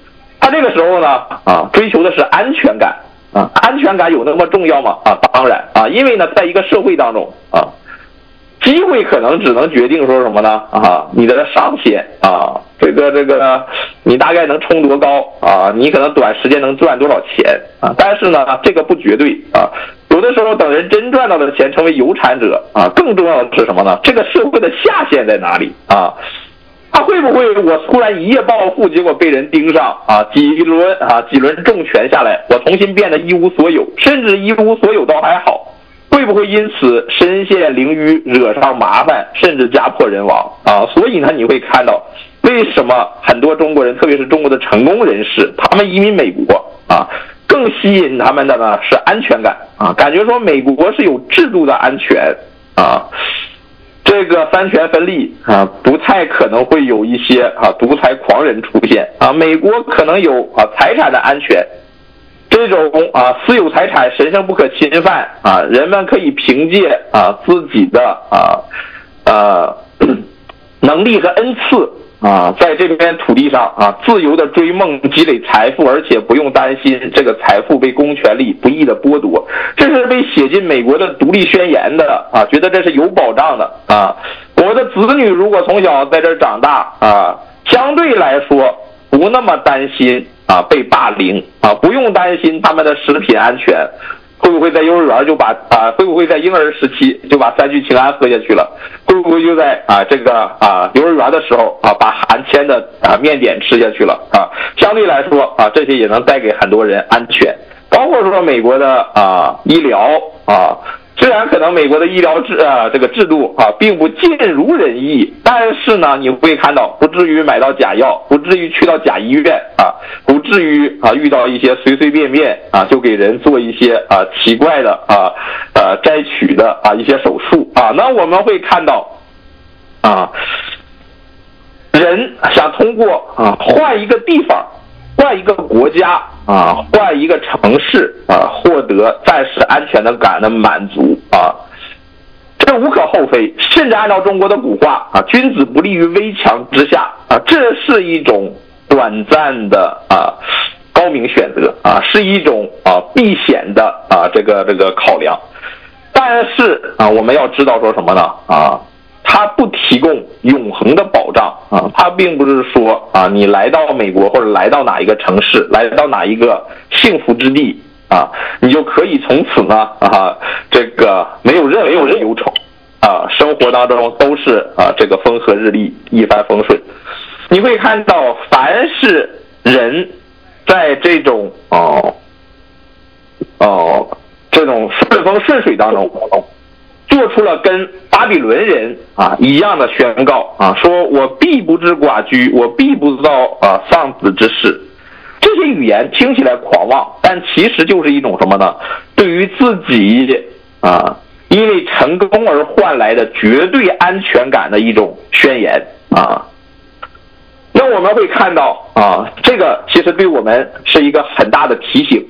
S1: 他这个时候呢啊，追求的是安全感啊，安全感有那么重要吗？啊，当然啊，因为呢，在一个社会当中啊，机会可能只能决定说什么呢？啊，你的上限啊，这个这个，你大概能冲多高啊？你可能短时间能赚多少钱啊？但是呢，这个不绝对啊。有的时候，等人真赚到的钱成为有产者啊，更重要的是什么呢？这个社会的下限在哪里啊？他会不会我突然一夜暴富，结果被人盯上啊？几轮啊几轮重拳下来，我重新变得一无所有，甚至一无所有倒还好。会不会因此身陷囹圄，惹上麻烦，甚至家破人亡啊？所以呢，你会看到为什么很多中国人，特别是中国的成功人士，他们移民美国啊，更吸引他们的呢是安全感啊，感觉说美国是有制度的安全啊，这个三权分立啊，不太可能会有一些啊独裁狂人出现啊，美国可能有啊财产的安全。这种啊私有财产神圣不可侵犯啊，人们可以凭借啊自己的啊呃能力和恩赐啊，在这片土地上啊自由的追梦积累财富，而且不用担心这个财富被公权力不义的剥夺。这是被写进美国的独立宣言的啊，觉得这是有保障的啊。我的子女如果从小在这儿长大啊，相对来说不那么担心啊，被霸凌啊，不用担心他们的食品安全，会不会在幼儿园就把啊，会不会在婴儿时期就把三聚氰胺喝下去了？会不会就在啊这个啊幼儿园的时候啊把含铅的啊面点吃下去了啊？相对来说啊，这些也能带给很多人安全，包括说美国的啊医疗啊。虽然可能美国的医疗制啊这个制度啊并不尽如人意，但是呢你会看到不至于买到假药，不至于去到假医院啊，不至于啊遇到一些随随便便啊就给人做一些啊奇怪的啊呃摘取的啊一些手术啊。那我们会看到啊人想通过啊换一个地方，换一个国家啊，换一个城市啊，获得暂时安全的感的满足啊，这无可厚非。甚至按照中国的古话啊，君子不立于危墙之下啊，这是一种短暂的啊高明选择啊，是一种啊避险的啊这个这个考量。但是啊，我们要知道说什么呢啊？它不提供永恒的保障啊，它并不是说啊，你来到美国或者来到哪一个城市，来到哪一个幸福之地啊，你就可以从此呢啊，这个没有任何的忧愁啊，生活当中都是啊这个风和日丽，一帆风顺。你会看到，凡是人在这种哦哦这种顺风顺水当中，做出了跟巴比伦人啊一样的宣告啊，说我必不知寡居，我必不遭啊丧子之事。这些语言听起来狂妄，但其实就是一种什么呢？对于自己啊因为成功而换来的绝对安全感的一种宣言啊。那我们会看到啊，这个其实对我们是一个很大的提醒。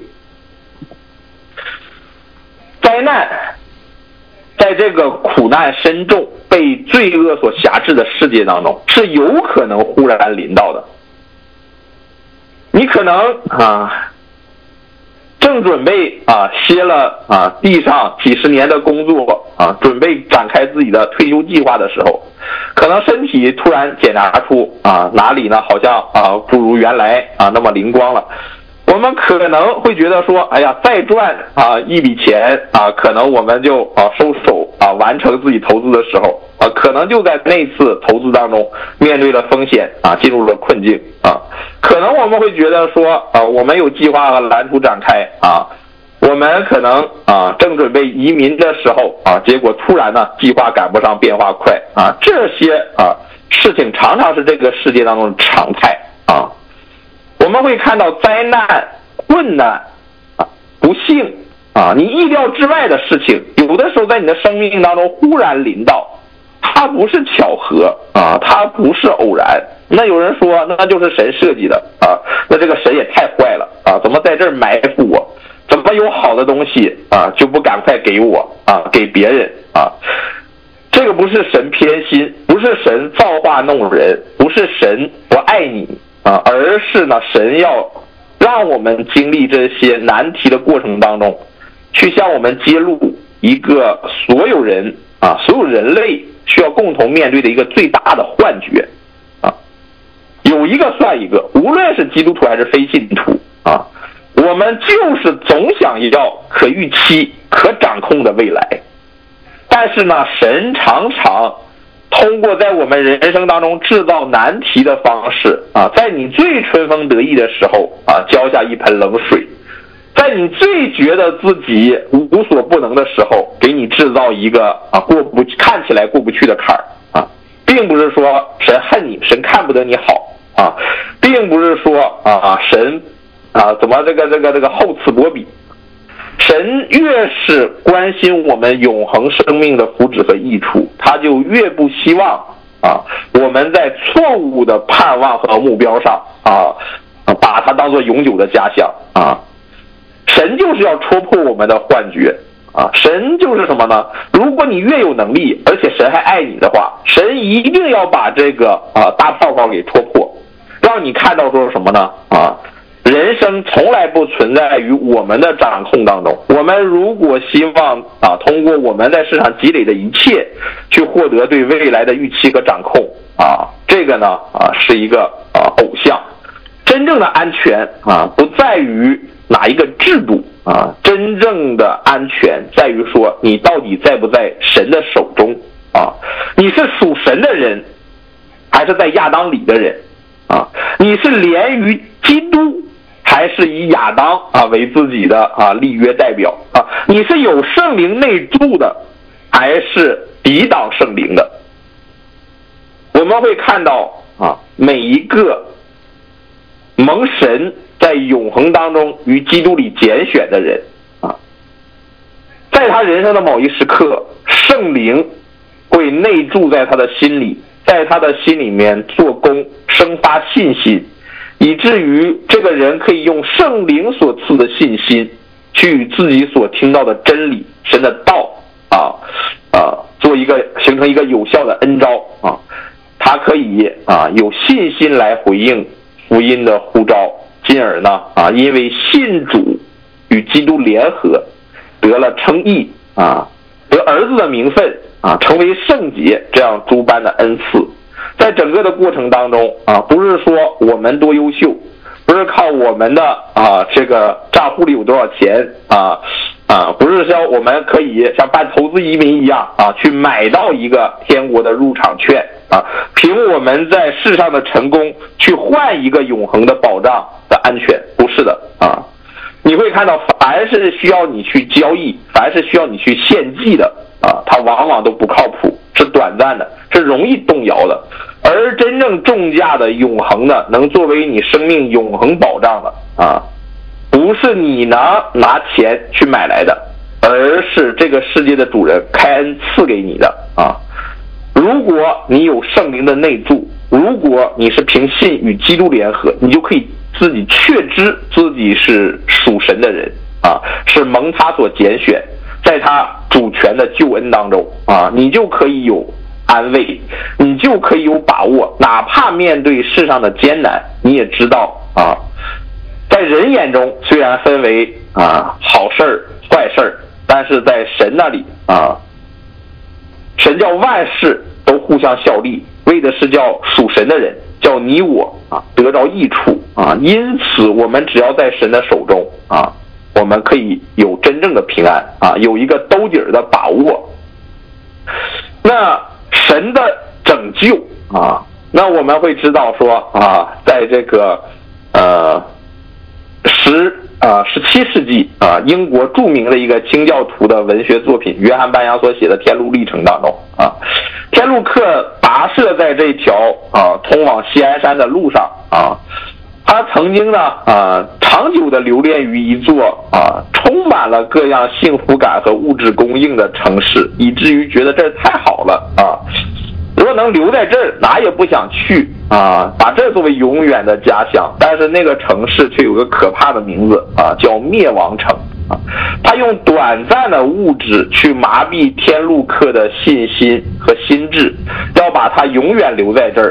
S1: 灾难在这个苦难深重、被罪恶所辖制的世界当中，是有可能忽然临到的。你可能啊，正准备啊歇了啊地上几十年的工作啊，准备展开自己的退休计划的时候，可能身体突然检查出啊哪里呢好像啊不如原来啊那么灵光了。我们可能会觉得说，哎呀，再赚啊一笔钱啊，可能我们就啊收手啊，完成自己投资的时候啊，可能就在那次投资当中面对了风险啊，进入了困境啊。可能我们会觉得说，啊，我们有计划和蓝图展开啊，我们可能啊正准备移民的时候啊，结果突然呢计划赶不上变化快啊，这些啊事情常常是这个世界当中的常态啊。我们会看到灾难、困难、啊不幸啊，你意料之外的事情，有的时候在你的生命当中忽然临到，它不是巧合啊，它不是偶然。那有人说，那就是神设计的啊，那这个神也太坏了啊，怎么在这儿埋伏我？怎么有好的东西啊就不赶快给我啊，给别人啊？这个不是神偏心，不是神造化弄人，不是神不爱你。啊，而是呢，神要让我们经历这些难题的过程当中，去向我们揭露一个所有人啊，所有人类需要共同面对的一个最大的幻觉啊，有一个算一个，无论是基督徒还是非信徒啊，我们就是总想要可预期、可掌控的未来，但是呢，神常常通过在我们人生当中制造难题的方式啊，在你最春风得意的时候啊，浇下一盆冷水，在你最觉得自己无所不能的时候，给你制造一个啊过不看起来过不去的坎儿啊，并不是说神恨你，神看不得你好啊，并不是说啊神啊怎么这个这个这个厚此薄彼。神越是关心我们永恒生命的福祉和益处，他就越不希望啊我们在错误的盼望和目标上啊把它当作永久的家乡啊。神就是要戳破我们的幻觉啊！神就是什么呢？如果你越有能力，而且神还爱你的话，神一定要把这个啊大泡泡给戳破，让你看到说什么呢？啊！人生从来不存在于我们的掌控当中。我们如果希望啊，通过我们在市场积累的一切，去获得对未来的预期和掌控啊，这个呢啊是一个啊偶像。真正的安全啊，不在于哪一个制度啊，真正的安全在于说你到底在不在神的手中啊？你是属神的人，还是在亚当里的人啊？你是连于基督，还是以亚当啊为自己的啊立约代表啊？你是有圣灵内住的，还是抵挡圣灵的？我们会看到啊，每一个蒙神在永恒当中与基督里拣选的人啊，在他人生的某一时刻，圣灵会内住在他的心里，在他的心里面做工，生发信心，以至于这个人可以用圣灵所赐的信心，去与自己所听到的真理、神的道啊啊，做一个形成一个有效的恩召啊，他可以啊有信心来回应福音的呼召，进而呢啊，因为信主与基督联合，得了称义啊，得儿子的名分啊，成为圣洁，这样诸般的恩赐。在整个的过程当中啊，不是说我们多优秀，不是靠我们的啊这个账户里有多少钱啊啊，不是说我们可以像办投资移民一样啊，去买到一个天国的入场券啊，凭我们在世上的成功去换一个永恒的保障的安全，不是的啊。你会看到，凡是需要你去交易，凡是需要你去献祭的啊，它往往都不靠谱，是短暂的，是容易动摇的。而真正重价的、永恒的，能作为你生命永恒保障的啊，不是你拿拿钱去买来的，而是这个世界的主人开恩赐给你的啊。如果你有圣灵的内住，如果你是凭信与基督联合，你就可以自己确知自己是属神的人啊，是蒙他所拣选，在他主权的救恩当中啊，你就可以有安慰，你就可以有把握，哪怕面对世上的艰难，你也知道啊，在人眼中虽然分为啊好事儿、坏事儿，但是在神那里啊，神叫万事都互相效力，为的是叫属神的人，叫你我啊得着益处啊。因此，我们只要在神的手中啊，我们可以有真正的平安啊，有一个兜底儿的把握。那神的拯救啊，那我们会知道说啊，在这个呃十啊十七世纪啊，英国著名的一个清教徒的文学作品约翰班扬所写的《天路历程》当中啊，天路客跋涉在这条啊通往锡安山的路上啊，他曾经呢啊长久的留恋于一座啊充满了各样幸福感和物质供应的城市，以至于觉得这太好了啊，如果能留在这儿，哪也不想去啊，把这作为永远的家乡。但是那个城市却有个可怕的名字啊，叫灭亡城啊。他用短暂的物质去麻痹天路客的信心和心智，要把他永远留在这儿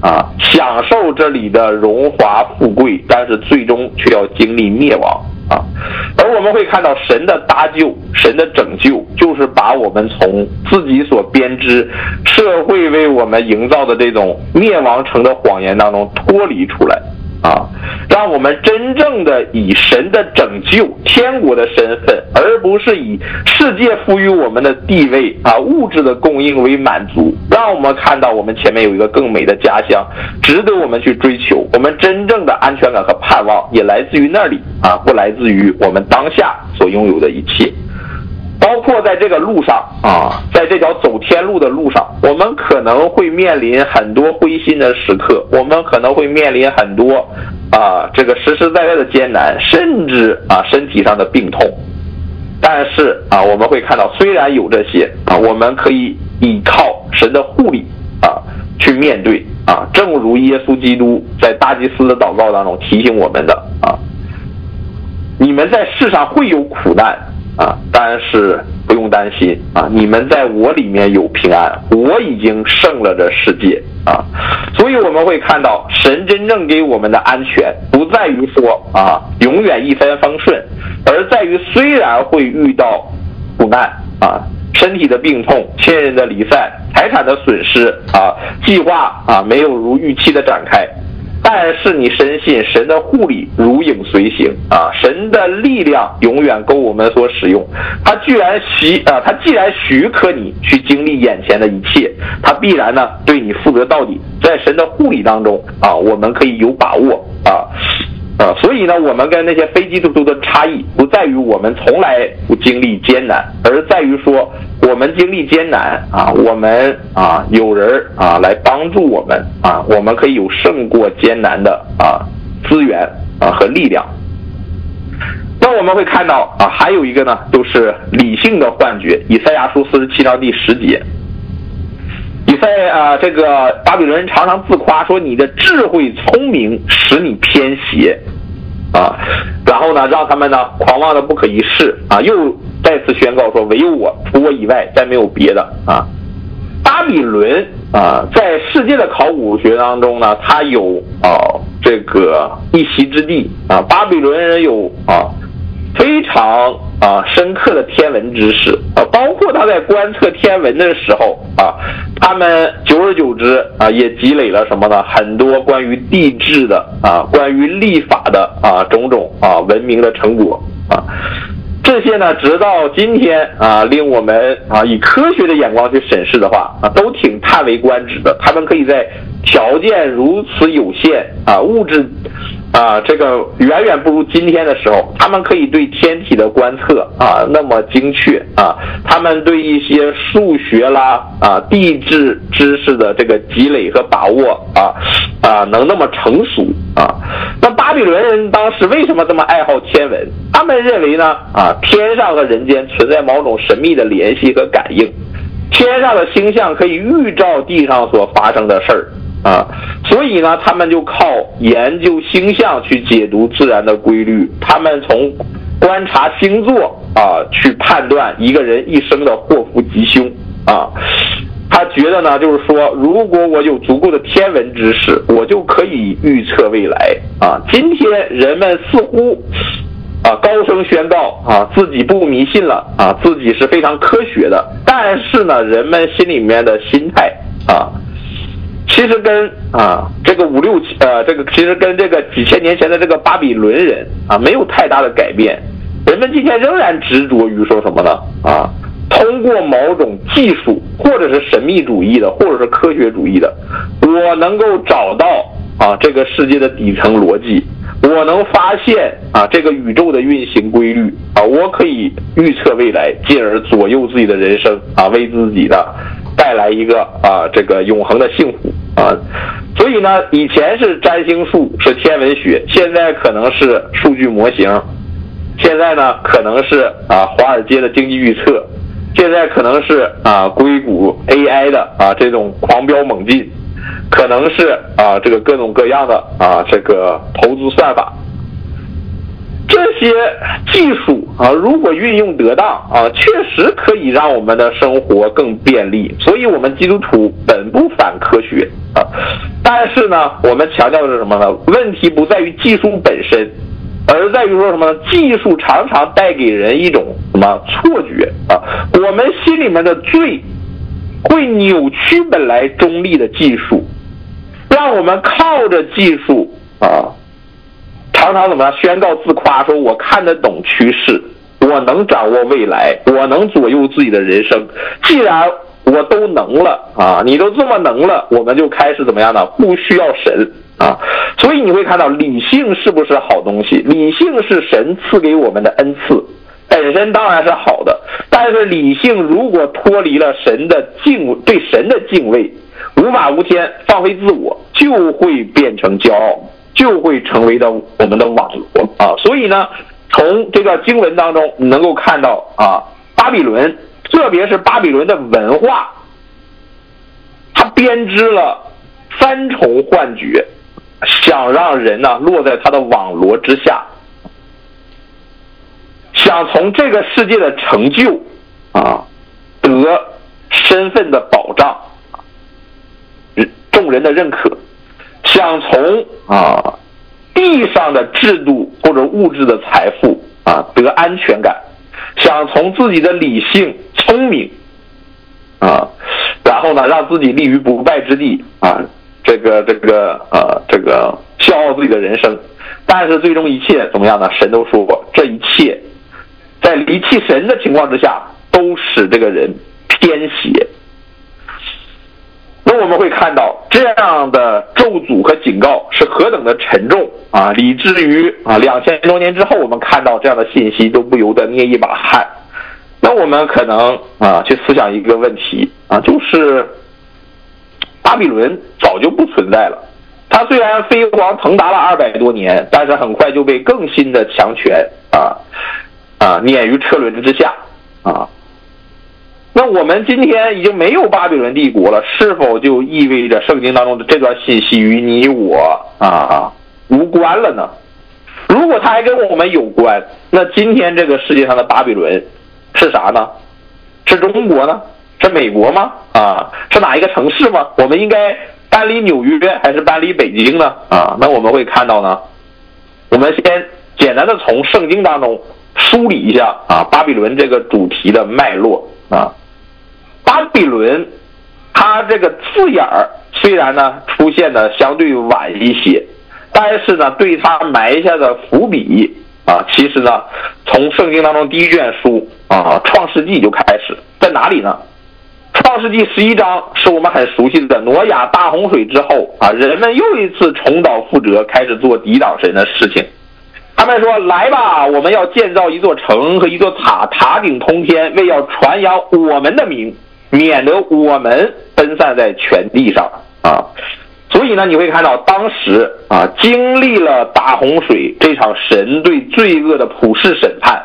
S1: 啊，享受这里的荣华富贵，但是最终却要经历灭亡啊。而我们会看到神的搭救，神的拯救，就是把我们从自己所编织社会为我们营造的这种灭亡城的谎言当中脱离出来啊，让我们真正的以神的拯救、天国的身份，而不是以世界赋予我们的地位啊、物质的供应为满足，让我们看到我们前面有一个更美的家乡，值得我们去追求。我们真正的安全感和盼望也来自于那里啊，不来自于我们当下所拥有的一切。包括在这个路上啊，在这条走天路的路上，我们可能会面临很多灰心的时刻，我们可能会面临很多啊这个实实在在的艰难，甚至啊身体上的病痛。但是啊，我们会看到，虽然有这些啊，我们可以依靠神的护理啊去面对啊，正如耶稣基督在大祭司的祷告当中提醒我们的啊，你们在世上会有苦难啊，但是不用担心啊，你们在我里面有平安，我已经胜了这世界啊。所以我们会看到，神真正给我们的安全，不在于说啊永远一帆风顺，而在于虽然会遇到苦难啊，身体的病痛、亲人的离散、财产的损失啊，计划啊没有如预期的展开，但是你深信神的护理如影随形啊，神的力量永远够我们所使用。他居然许啊，他既然许可你去经历眼前的一切，他必然呢对你负责到底。在神的护理当中啊，我们可以有把握啊。啊，所以呢，我们跟那些非基督徒的差异不在于我们从来不经历艰难，而在于说我们经历艰难啊，我们啊有人啊来帮助我们啊，我们可以有胜过艰难的啊资源啊和力量。那我们会看到啊，还有一个呢，就是理性的幻觉。以赛亚书四十七章第十节。以赛啊，这个巴比伦人常常自夸说你的智慧聪明使你偏邪啊，然后呢让他们呢狂妄的不可一世啊，又再次宣告说唯有我，除我以外再没有别的啊。巴比伦啊，在世界的考古学当中呢，它有啊这个一席之地啊，巴比伦人有啊非常啊深刻的天文知识啊，包括他在观测天文的时候啊，他们久而久之啊也积累了什么呢？很多关于地质的啊，关于历法的啊种种啊文明的成果啊。这些呢，直到今天啊，令我们啊以科学的眼光去审视的话啊，都挺叹为观止的。他们可以在条件如此有限啊，物质啊这个远远不如今天的时候，他们可以对天体的观测啊那么精确啊，他们对一些数学啦啊地质知识的这个积累和把握啊啊能那么成熟啊。那巴比伦人当时为什么这么爱好天文？他们认为呢啊天上和人间存在某种神秘的联系和感应，天上的星象可以预兆地上所发生的事儿啊，所以呢他们就靠研究星象去解读自然的规律，他们从观察星座啊去判断一个人一生的祸福吉凶啊。他觉得呢，就是说，如果我有足够的天文知识，我就可以预测未来啊。今天人们似乎啊高声宣告啊自己不迷信了啊，自己是非常科学的，但是呢，人们心里面的心态啊，其实跟啊这个五六呃这个其实跟这个几千年前的这个巴比伦人啊没有太大的改变。人们今天仍然执着于说什么呢？啊。通过某种技术，或者是神秘主义的，或者是科学主义的，我能够找到啊这个世界的底层逻辑，我能发现啊这个宇宙的运行规律啊，我可以预测未来，进而左右自己的人生啊，为自己的带来一个啊这个永恒的幸福啊。所以呢，以前是占星术，是天文学，现在可能是数据模型，现在呢可能是啊华尔街的经济预测。现在可能是啊硅谷 A I 的啊这种狂飙猛进，可能是啊这个各种各样的啊这个投资算法。这些技术啊如果运用得当啊，确实可以让我们的生活更便利。所以我们基督徒本不反科学啊， 但是呢，我们强调的是什么呢？问题不在于技术本身，而在于说什么呢？技术常常带给人一种什么错觉啊？我们心里面的罪会扭曲本来中立的技术，让我们靠着技术啊，常常怎么样宣告自夸，说我看得懂趋势，我能掌握未来，我能左右自己的人生。既然我都能了啊，你都这么能了，我们就开始怎么样呢？不需要神啊。所以你会看到理性是不是好东西？理性是神赐给我们的恩赐，本身当然是好的，但是理性如果脱离了神的敬对神的敬畏，无法无天，放飞自我，就会变成骄傲，就会成为的我们的网罗啊。所以呢，从这个经文当中你能够看到啊，巴比伦，特别是巴比伦的文化，它编织了三重幻觉，想让人呢落在他的网罗之下，想从这个世界的成就啊得身份的保障，众人的认可，想从啊地上的制度或者物质的财富啊得安全感，想从自己的理性聪明啊，然后呢让自己立于不败之地啊，这个这个呃这个消耗自己的人生。但是最终一切怎么样呢？神都说过，这一切在离弃神的情况之下，都使这个人偏邪。那我们会看到这样的咒诅和警告是何等的沉重啊，以至于啊两千多年之后，我们看到这样的信息都不由得捏一把汗。那我们可能啊去思想一个问题啊，就是巴比伦早就不存在了。它虽然飞黄腾达了二百多年，但是很快就被更新的强权啊啊碾于车轮之下啊。那我们今天已经没有巴比伦帝国了，是否就意味着圣经当中的这段信息与你我啊无关了呢？如果它还跟我们有关，那今天这个世界上的巴比伦是啥呢？是中国呢？是美国吗？啊，是哪一个城市吗？我们应该搬离纽约还是搬离北京呢？啊，那我们会看到呢，我们先简单的从圣经当中梳理一下啊巴比伦这个主题的脉络啊。巴比伦它这个字眼儿虽然呢出现的相对晚一些，但是呢对它埋下的伏笔啊，其实呢从圣经当中第一卷书啊创世纪就开始，在哪里呢？创世纪十一章是我们很熟悉的，挪亚大洪水之后啊，人们又一次重蹈覆辙，开始做抵挡神的事情。他们说，来吧，我们要建造一座城和一座塔，塔顶通天，为要传扬我们的名，免得我们分散在全地上啊。所以呢，你会看到当时啊，经历了大洪水这场神对罪恶的普世审判，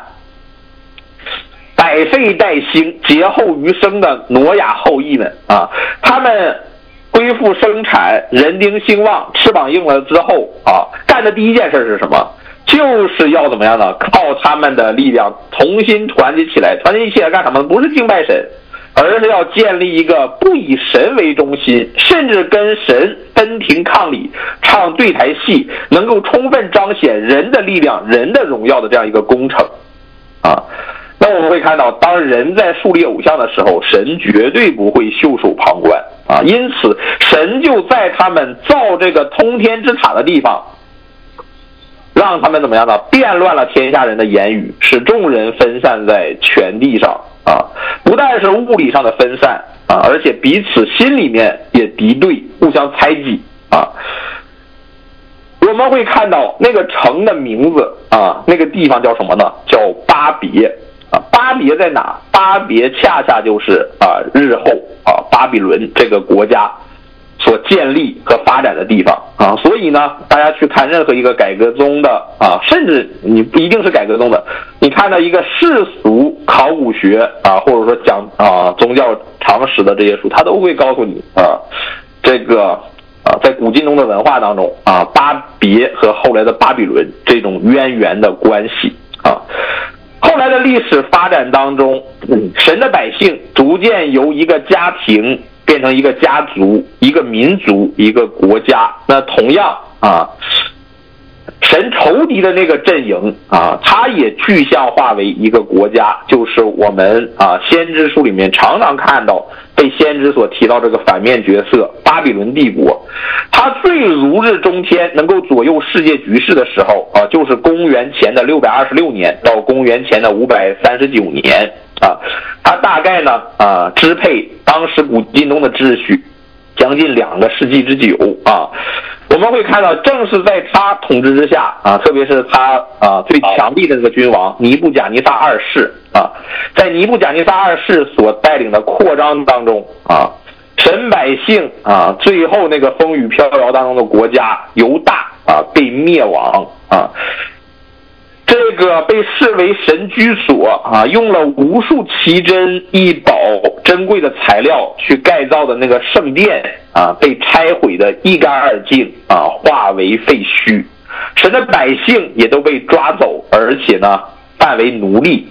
S1: 百废待兴、劫后余生的挪亚后裔们啊，他们恢复生产，人丁兴旺，翅膀硬了之后啊，干的第一件事是什么？就是要怎么样呢？靠他们的力量重新团结起来，团结起来干什么呢？不是敬拜神，而是要建立一个不以神为中心，甚至跟神分庭抗礼，唱对台戏，能够充分彰显人的力量、人的荣耀的这样一个工程啊。那我们会看到，当人在树立偶像的时候，神绝对不会袖手旁观啊。因此，神就在他们造这个通天之塔的地方，让他们怎么样呢？变乱了天下人的言语，使众人分散在全地上啊！不但是物理上的分散啊，而且彼此心里面也敌对，互相猜忌啊。我们会看到那个城的名字啊，那个地方叫什么呢？叫巴别啊。巴别在哪？巴别恰恰就是啊日后啊巴比伦这个国家所建立和发展的地方啊。所以呢，大家去看任何一个改革宗的啊，甚至你不一定是改革宗的，你看到一个世俗考古学啊，或者说讲啊宗教常识的这些书，它都会告诉你啊，这个啊在古今中的文化当中啊，巴别和后来的巴比伦这种渊源的关系啊。后来的历史发展当中，嗯，神的百姓逐渐由一个家庭变成一个家族、一个民族、一个国家。那同样啊，神仇敌的那个阵营啊，它也具象化为一个国家，就是我们啊先知书里面常常看到被先知所提到这个反面角色巴比伦帝国。它最如日中天，能够左右世界局势的时候啊，就是公元前的六百二十六年到公元前的五百三十九年啊。它大概呢啊支配当时古今中的秩序将近两个世纪之久啊。我们会看到，正是在他统治之下啊，特别是他啊最强力的这个君王尼布甲尼撒二世啊，在尼布甲尼撒二世所带领的扩张当中啊，神百姓啊最后那个风雨飘摇当中的国家犹大啊被灭亡啊。这个被视为神居所啊，用了无数奇珍异宝、珍贵的材料去盖造的那个圣殿啊，被拆毁的一干二净啊，化为废墟。神的百姓也都被抓走，而且呢，扮为奴隶。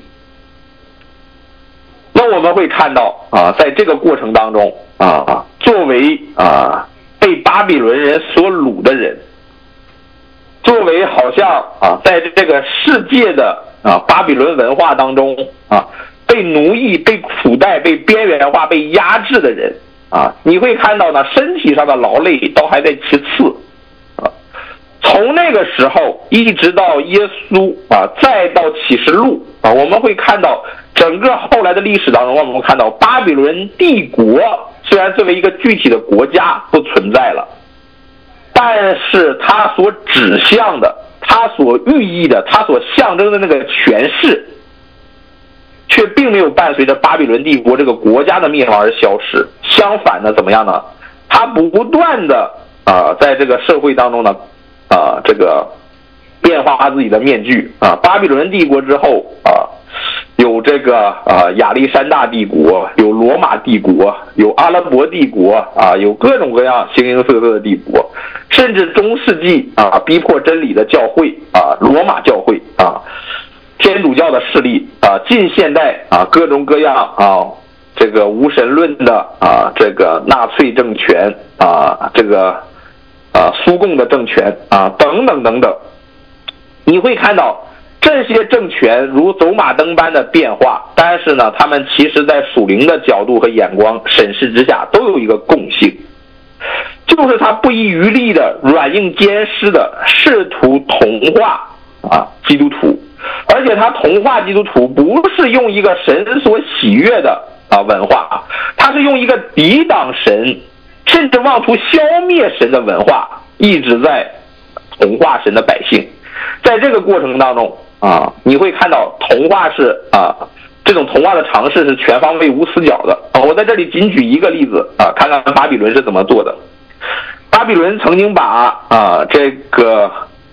S1: 那我们会看到啊，在这个过程当中啊，作为啊被巴比伦人所掳的人，作为好像啊，在这个世界的啊巴比伦文化当中啊，被奴役、被苦待、被边缘化、被压制的人啊，你会看到呢，身体上的劳累都还在其次啊。从那个时候一直到耶稣啊，再到启示录啊，我们会看到整个后来的历史当中，我们会看到巴比伦帝国虽然作为一个具体的国家不存在了，但是它所指向的、它所寓意的、它所象征的那个权势，却并没有伴随着巴比伦帝国这个国家的灭亡而消失。相反的，怎么样呢？它不断的啊、呃，在这个社会当中呢，啊、呃，这个变化自己的面具啊。巴比伦帝国之后啊，有这个啊亚历山大帝国，有罗马帝国，有阿拉伯帝国啊，有各种各样形形色色的帝国。甚至中世纪啊，逼迫真理的教会啊，罗马教会啊，天主教的势力啊，近现代啊，各种各样啊，这个无神论的啊，这个纳粹政权啊，这个啊苏共的政权啊，等等等等，你会看到这些政权如走马灯般的变化，但是呢，他们其实在属灵的角度和眼光审视之下，都有一个共性。就是他不遗余力的软硬兼施的试图同化啊基督徒，而且他同化基督徒不是用一个神所喜悦的啊文化，他是用一个抵挡神甚至妄图消灭神的文化，一直在同化神的百姓。在这个过程当中啊，你会看到同化是啊这种同化的尝试是全方位无死角的啊。我在这里仅举一个例子啊，看看巴比伦是怎么做的。巴比伦曾经把啊这个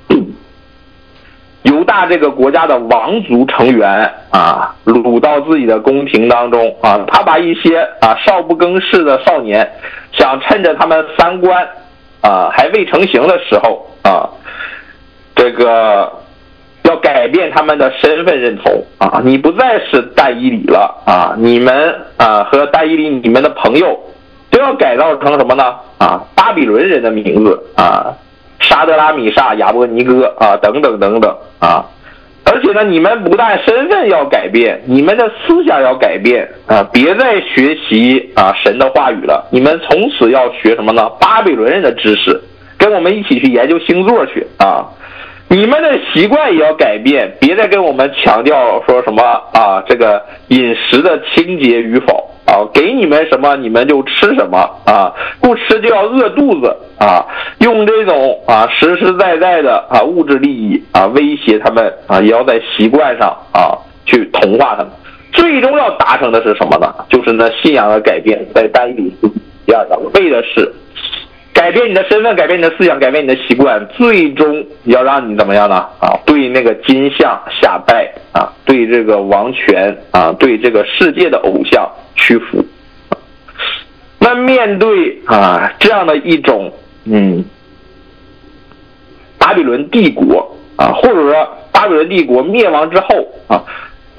S1: 犹大这个国家的王族成员啊掳到自己的宫廷当中啊，他把一些啊少不更事的少年，想趁着他们三观啊还未成型的时候啊，这个要改变他们的身份认同啊，你不再是但以理了啊，你们啊和但以理你们的朋友就要改造成什么呢？啊，巴比伦人的名字啊，沙德拉米沙、亚伯尼哥啊，等等等等啊。而且呢，你们不但身份要改变，你们的思想要改变啊，别再学习啊神的话语了，你们从此要学什么呢？巴比伦人的知识，跟我们一起去研究星座去啊。你们的习惯也要改变，别再跟我们强调说什么啊，这个饮食的清洁与否啊，给你们什么你们就吃什么啊，不吃就要饿肚子啊，用这种啊实实在在的啊物质利益啊威胁他们啊，也要在习惯上啊去同化他们。最终要达成的是什么呢？就是呢信仰的改变，在单一里第二章为的是改变你的身份，改变你的思想，改变你的习惯，最终要让你怎么样呢？啊，对那个金像下拜啊，对这个王权啊，对这个世界的偶像屈服。那面对啊这样的一种嗯巴比伦帝国啊，或者说巴比伦帝国灭亡之后啊，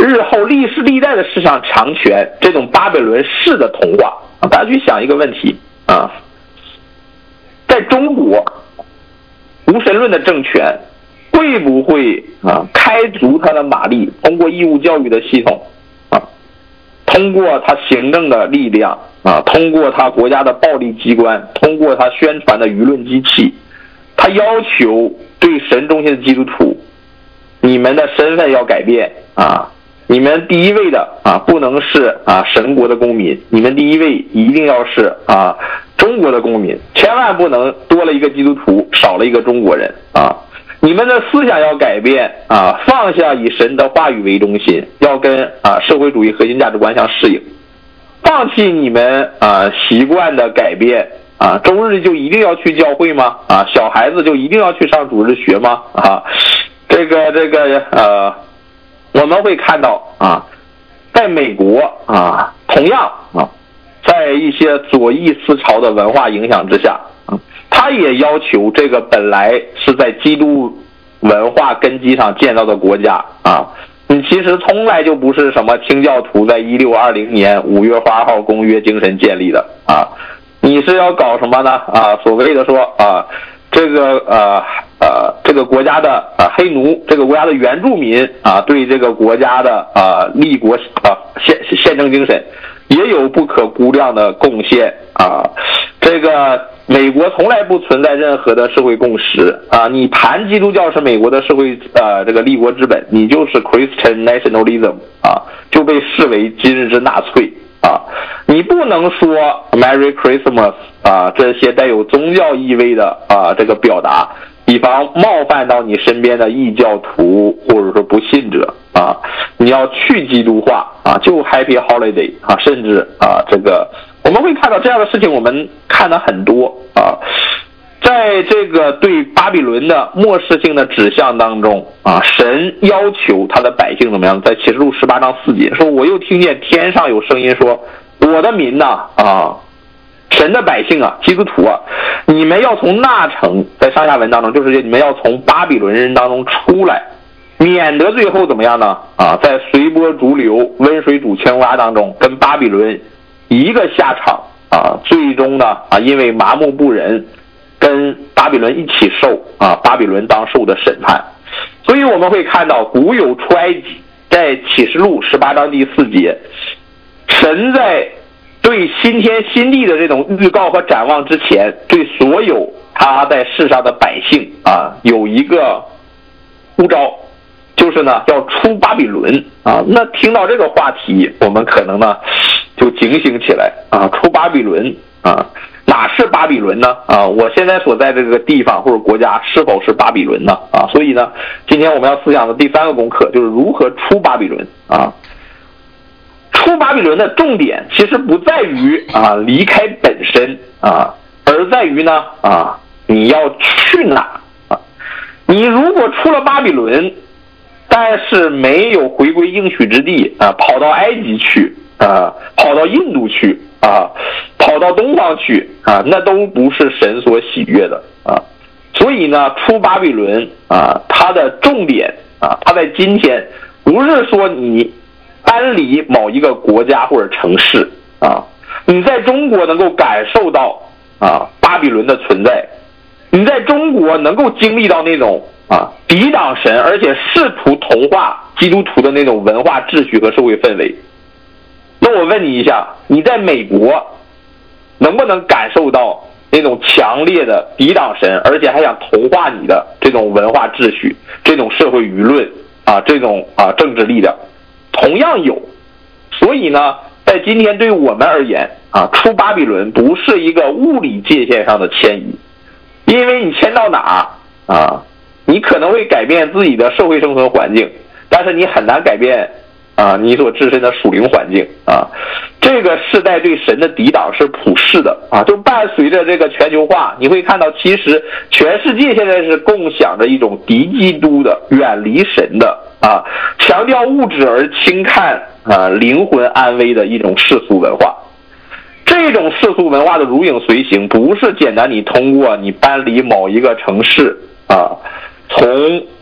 S1: 日后历史历代的世上强权，这种巴比伦式的童话啊，大家去想一个问题啊，在中国无神论的政权会不会啊开足他的马力，通过义务教育的系统啊，通过他行政的力量啊，通过他国家的暴力机关，通过他宣传的舆论机器，他要求对神中心的基督徒，你们的身份要改变啊，你们第一位的啊不能是啊神国的公民，你们第一位一定要是啊中国的公民，千万不能多了一个基督徒少了一个中国人啊。你们的思想要改变啊，放下以神的话语为中心，要跟啊社会主义核心价值观相适应，放弃你们啊习惯的改变啊，周日就一定要去教会吗？啊，小孩子就一定要去上主日学吗？啊，这个这个呃，我们会看到啊，在美国啊，同样啊，在一些左翼思潮的文化影响之下啊，他也要求这个本来是在基督文化根基上建造的国家啊，你其实从来就不是什么清教徒在一六二零年五月八号公约精神建立的啊，你是要搞什么呢？啊，所谓的说啊，这个呃呃这个国家的啊黑奴，这个国家的原住民啊，对这个国家的啊立国啊宪宪政精神也有不可估量的贡献啊。这个美国从来不存在任何的社会共识啊！你谈基督教是美国的社会呃这个立国之本，你就是 Christian nationalism 啊，就被视为今日之纳粹啊！你不能说 Merry Christmas 啊这些带有宗教意味的啊这个表达，以防冒犯到你身边的异教徒或者说不信者啊！你要去基督化啊，就 Happy Holiday 啊，甚至啊这个。我们会看到这样的事情，我们看的很多啊，在这个对巴比伦的漠视性的指向当中啊，神要求他的百姓怎么样？在启示录十八章四节说，我又听见天上有声音说，我的民呐啊，神的百姓啊，基督徒啊，你们要从那城，在上下文当中就是你们要从巴比伦人当中出来，免得最后怎么样呢？啊，在随波逐流、温水煮青蛙当中，跟巴比伦一个下场啊，最终呢啊，因为麻木不仁，跟巴比伦一起受啊巴比伦当受的审判。所以我们会看到，古有出埃及，在启示录十八章第四节，神在对新天新地的这种预告和展望之前，对所有他在世上的百姓啊，有一个呼召，就是呢要出巴比伦啊。那听到这个话题，我们可能呢就警醒起来啊，出巴比伦啊，哪是巴比伦呢？啊，我现在所在这个地方或者国家是否是巴比伦呢？啊，所以呢，今天我们要思想的第三个功课就是如何出巴比伦啊。出巴比伦的重点其实不在于啊离开本身啊，而在于呢啊你要去哪啊？你如果出了巴比伦，但是没有回归应许之地啊，跑到埃及去。啊，跑到印度去啊，跑到东方去啊，那都不是神所喜悦的啊。所以呢，出巴比伦啊，它的重点啊，它在今天不是说你搬离某一个国家或者城市啊，你在中国能够感受到啊巴比伦的存在，你在中国能够经历到那种啊抵挡神而且试图同化基督徒的那种文化秩序和社会氛围。那我问你一下，你在美国能不能感受到那种强烈的抵挡神而且还想同化你的这种文化秩序，这种社会舆论啊，这种啊政治力量同样有。所以呢，在今天对于我们而言啊，出巴比伦不是一个物理界限上的迁移，因为你迁到哪啊，你可能会改变自己的社会生存环境，但是你很难改变啊，你所置身的属灵环境啊，这个世代对神的抵挡是普世的啊，就伴随着这个全球化，你会看到其实全世界现在是共享着一种敌基督的、远离神的啊，强调物质而轻看啊灵魂安危的一种世俗文化。这种世俗文化的如影随形，不是简单你通过你搬离某一个城市啊，从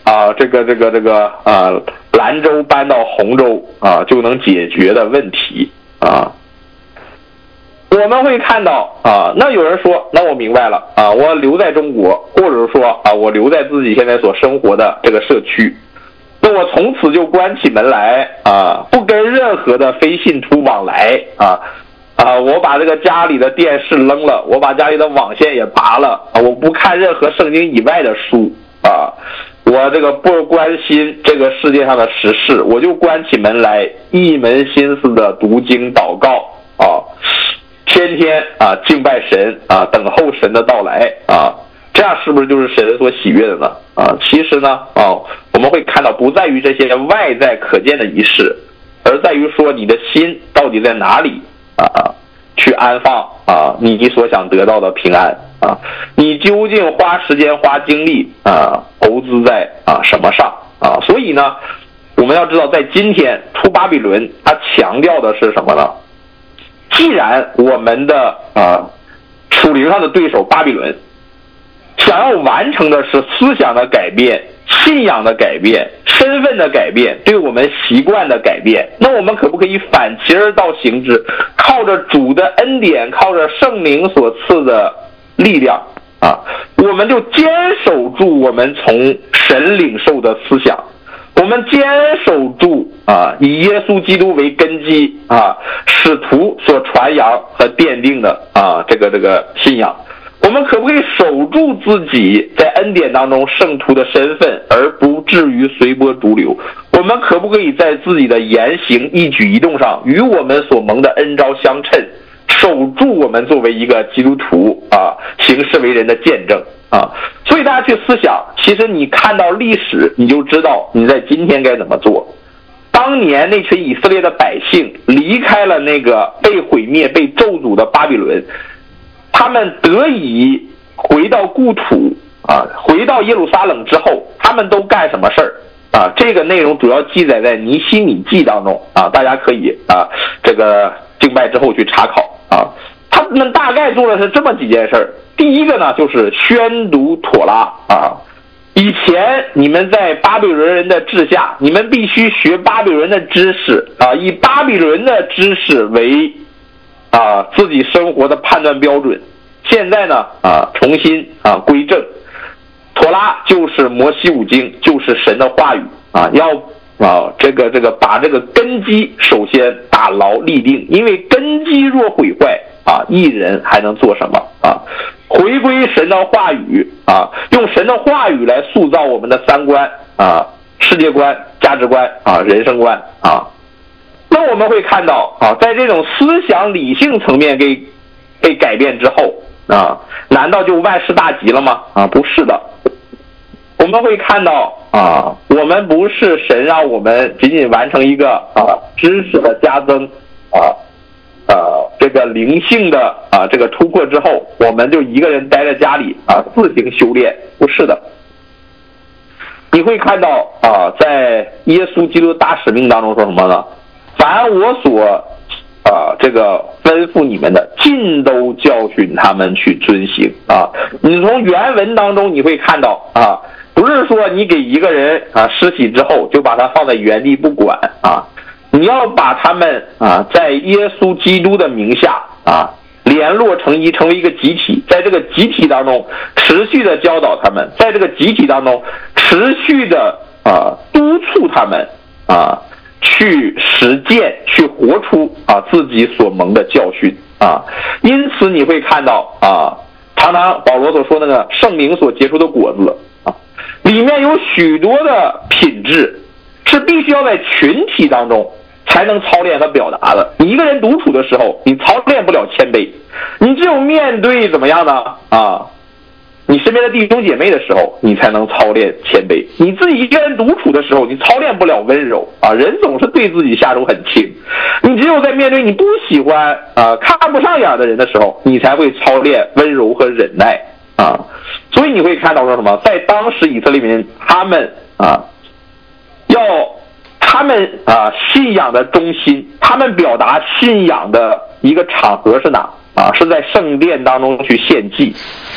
S1: 啊这个这个这个啊兰州搬到洪州啊就能解决的问题啊。我们会看到啊，那有人说，那我明白了啊，我留在中国，或者说啊，我留在自己现在所生活的这个社区，那我从此就关起门来啊，不跟任何的非信徒往来啊啊，我把这个家里的电视扔了，我把家里的网线也拔了啊，我不看任何圣经以外的书啊，我这个不关心这个世界上的时事，我就关起门来，一门心思的读经祷告啊。天天啊敬拜神啊，等候神的到来啊，这样是不是就是神所喜悦的呢？啊，其实呢啊，我们会看到不在于这些外在可见的仪式，而在于说你的心到底在哪里啊，去安放啊你所想得到的平安啊，你究竟花时间花精力啊投资在啊什么上啊？所以呢，我们要知道，在今天出巴比伦，它强调的是什么呢？既然我们的啊属灵上的对手巴比伦想要完成的是思想的改变、信仰的改变、身份的改变、对我们习惯的改变，那我们可不可以反其而道行之，靠着主的恩典，靠着圣灵所赐的力量啊，我们就坚守住我们从神领受的思想，我们坚守住啊，以耶稣基督为根基啊，使徒所传扬和奠定的啊这个这个信仰，我们可不可以守住自己在恩典当中圣徒的身份，而不至于随波逐流？我们可不可以在自己的言行一举一动上与我们所蒙的恩召相称，守住我们作为一个基督徒啊行事为人的见证啊？所以大家去思想，其实你看到历史，你就知道你在今天该怎么做。当年那群以色列的百姓离开了那个被毁灭、被咒诅的巴比伦，他们得以回到故土啊，回到耶路撒冷之后，他们都干什么事儿啊？这个内容主要记载在尼希米记当中啊，大家可以啊这个敬拜之后去查考啊。他们大概做的是这么几件事儿。第一个呢，就是宣读妥拉啊。以前你们在巴比伦人的治下，你们必须学巴比伦的知识啊，以巴比伦的知识为啊自己生活的判断标准。现在呢啊重新啊归正，妥拉就是摩西五经，就是神的话语啊，要啊这个这个把这个根基首先打牢立定，因为根基若毁坏啊，一人还能做什么啊？回归神的话语啊，用神的话语来塑造我们的三观啊、世界观、价值观啊、人生观啊。那我们会看到啊，在这种思想理性层面给被改变之后啊，难道就万事大吉了吗？啊，不是的。我们会看到啊，我们不是神让我们仅仅完成一个啊知识的加增啊。呃，这个灵性的啊，这个突破之后，我们就一个人待在家里啊，自行修炼，不是的。你会看到啊，在耶稣基督大使命当中说什么呢？凡我所啊这个吩咐你们的，尽都教训他们去遵行啊。你从原文当中你会看到啊，不是说你给一个人啊施洗之后就把他放在原地不管啊。你要把他们啊，在耶稣基督的名下啊，联络成一，成为一个集体，在这个集体当中持续的教导他们，在这个集体当中持续的啊督促他们啊去实践，去活出啊自己所蒙的教训啊。因此你会看到啊，常常保罗所说那个圣灵所结出的果子啊，里面有许多的品质是必须要在群体当中才能操练和表达的。你一个人独处的时候，你操练不了谦卑，你只有面对怎么样呢？啊，你身边的弟兄姐妹的时候，你才能操练谦卑。你自己一个人独处的时候，你操练不了温柔啊。人总是对自己下手很轻，你只有在面对你不喜欢啊、看不上眼的人的时候，你才会操练温柔和忍耐啊。所以你会看到说什么？在当时以色列民他们啊，要。他们啊信仰的中心，他们表达信仰的一个场合是哪啊？是在圣殿当中去献祭。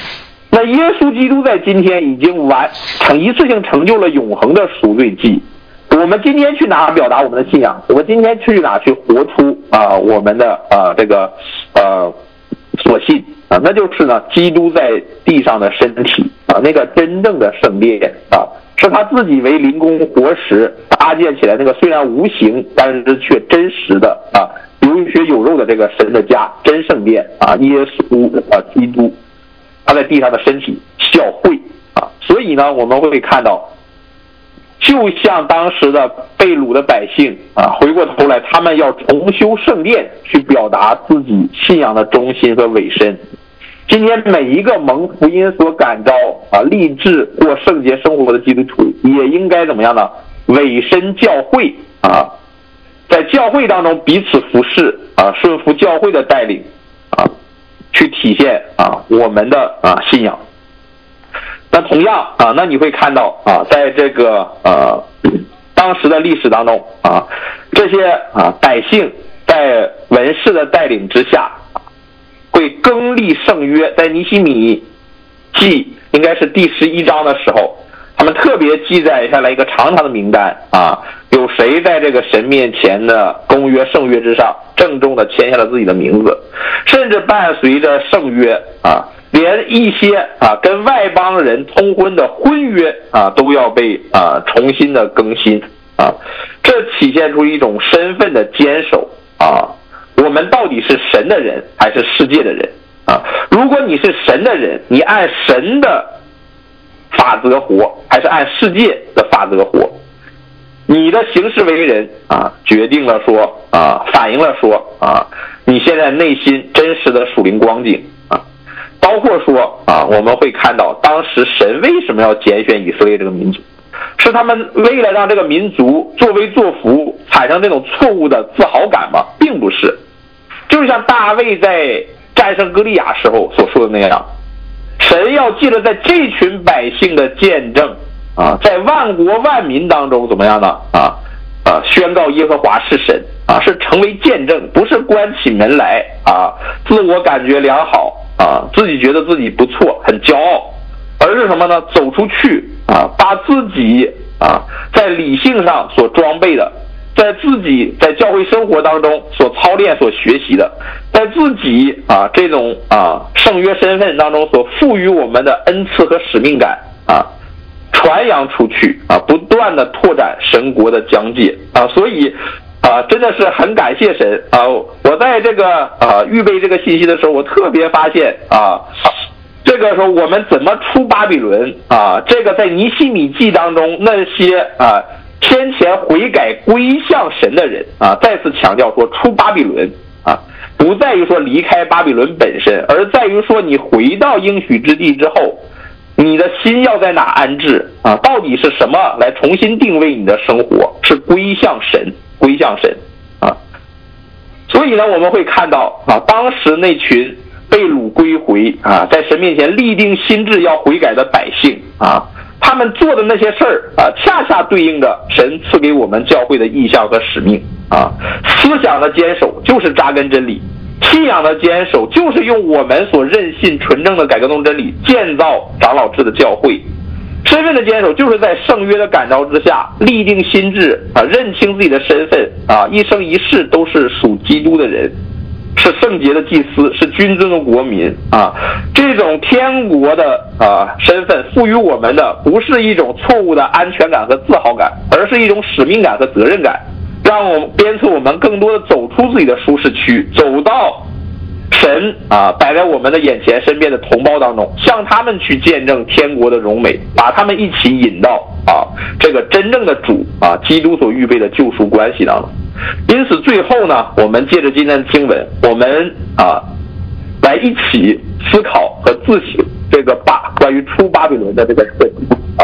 S2: 那耶稣基督在今天已经完成一次性成就了永恒的赎罪祭。我们今天去哪表达我们的信仰？我们今天去哪去活出啊、呃、我们的啊、呃、这个呃所信啊？那就是呢，基督在地上的身体啊，那个真正的圣殿啊，是他自己为灵宫活石搭建起来那个虽然无形但是却真实的啊有血有肉的这个神的家真圣殿啊，耶稣啊基督他在地上的身体教会啊，所以呢我们会看到。就像当时的被掳的百姓啊，回过头来，他们要重修圣殿，去表达自己信仰的中心和委身。今天每一个蒙福音所感召啊，立志过圣洁生活的基督徒，也应该怎么样呢？委身教会啊，在教会当中彼此服侍啊，顺服教会的带领啊，去体现啊我们的啊信仰。那同样啊，那你会看到啊，在这个呃当时的历史当中啊，这些啊百姓在文士的带领之下，会更立圣约。在尼希米记应该是第十一章的时候，他们特别记载下来一个长长的名单啊，有谁在这个神面前的公约圣约之上郑重的签下了自己的名字，甚至伴随着圣约啊。连一些啊跟外邦人通婚的婚约啊都要被啊重新的更新啊，这体现出一种身份的坚守啊。我们到底是神的人还是世界的人啊？如果你是神的人，你按神的法则活，还是按世界的法则活？你的行事为人啊，决定了说啊，反映了说啊，你现在内心真实的属灵光景。包括说啊，我们会看到当时神为什么要拣选以色列这个民族，是他们为了让这个民族作威作福，产生这种错误的自豪感吗？并不是，就是像大卫在战胜歌利亚时候所说的那样，神要借着在这群百姓的见证啊，在万国万民当中怎么样呢？啊啊，宣告耶和华是神啊，是成为见证，不是关起门来啊，自我感觉良好。啊，自己觉得自己不错，很骄傲，而是什么呢？走出去啊，把自己啊在理性上所装备的，在自己在教会生活当中所操练、所学习的，在自己啊这种啊圣约身份当中所赋予我们的恩赐和使命感啊，传扬出去啊，不断的拓展神国的疆界啊，所以。啊，真的是很感谢神啊！我在这个啊预备这个信息的时候，我特别发现啊，这个时候我们怎么出巴比伦啊？这个在尼希米记当中那些啊先前悔改归向神的人啊，再次强调说出巴比伦啊，不在于说离开巴比伦本身，而在于说你回到应许之地之后，你的心要在哪安置啊？到底是什么来重新定位你的生活？是归向神。归向神啊，所以呢，我们会看到啊，当时那群被掳归回啊，在神面前立定心志要悔改的百姓啊，他们做的那些事儿啊，恰恰对应着神赐给我们教会的意向和使命啊。思想的坚守就是扎根真理，信仰的坚守就是用我们所认信纯正的改革宗真理建造长老制的教会。身份的坚守就是在圣约的感召之下立定心志啊，认清自己的身份啊，一生一世都是属基督的人，是圣洁的祭司，是君尊的国民啊。这种天国的啊身份赋予我们的不是一种错误的安全感和自豪感，而是一种使命感和责任感，让我们鞭策我们更多的走出自己的舒适区，走到神啊摆在我们的眼前身边的同胞当中，向他们去见证天国的荣美，把他们一起引到啊这个真正的主啊基督所预备的救赎关系当中。因此最后呢，我们借着今天的经文，我们啊来一起思考和自省这个巴关于出巴比伦的这个问题啊。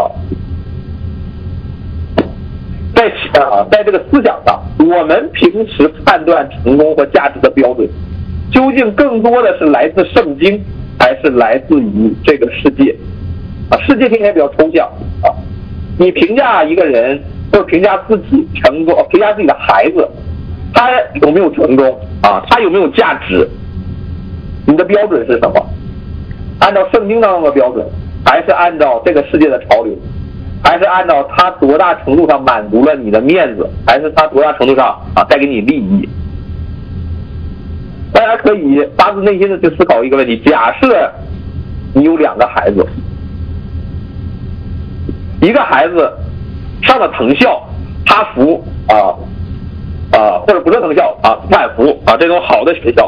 S2: 在啊在这个思想上，我们平时判断成功和价值的标准究竟更多的是来自圣经，还是来自于这个世界？啊，世界听起来比较抽象啊。你评价一个人，或者评价自己成功，评价自己的孩子，他有没有成功啊？他有没有价值？你的标准是什么？啊， 按照圣经当中的标准，还是按照这个世界的潮流，还是按照它多大程度上满足了你的面子，还是它多大程度上啊带给你利益？大家可以发自内心的去思考一个问题：假设你有两个孩子，一个孩子上了藤校、哈佛啊啊，或者不是藤校啊，斯坦福啊这种好的学校，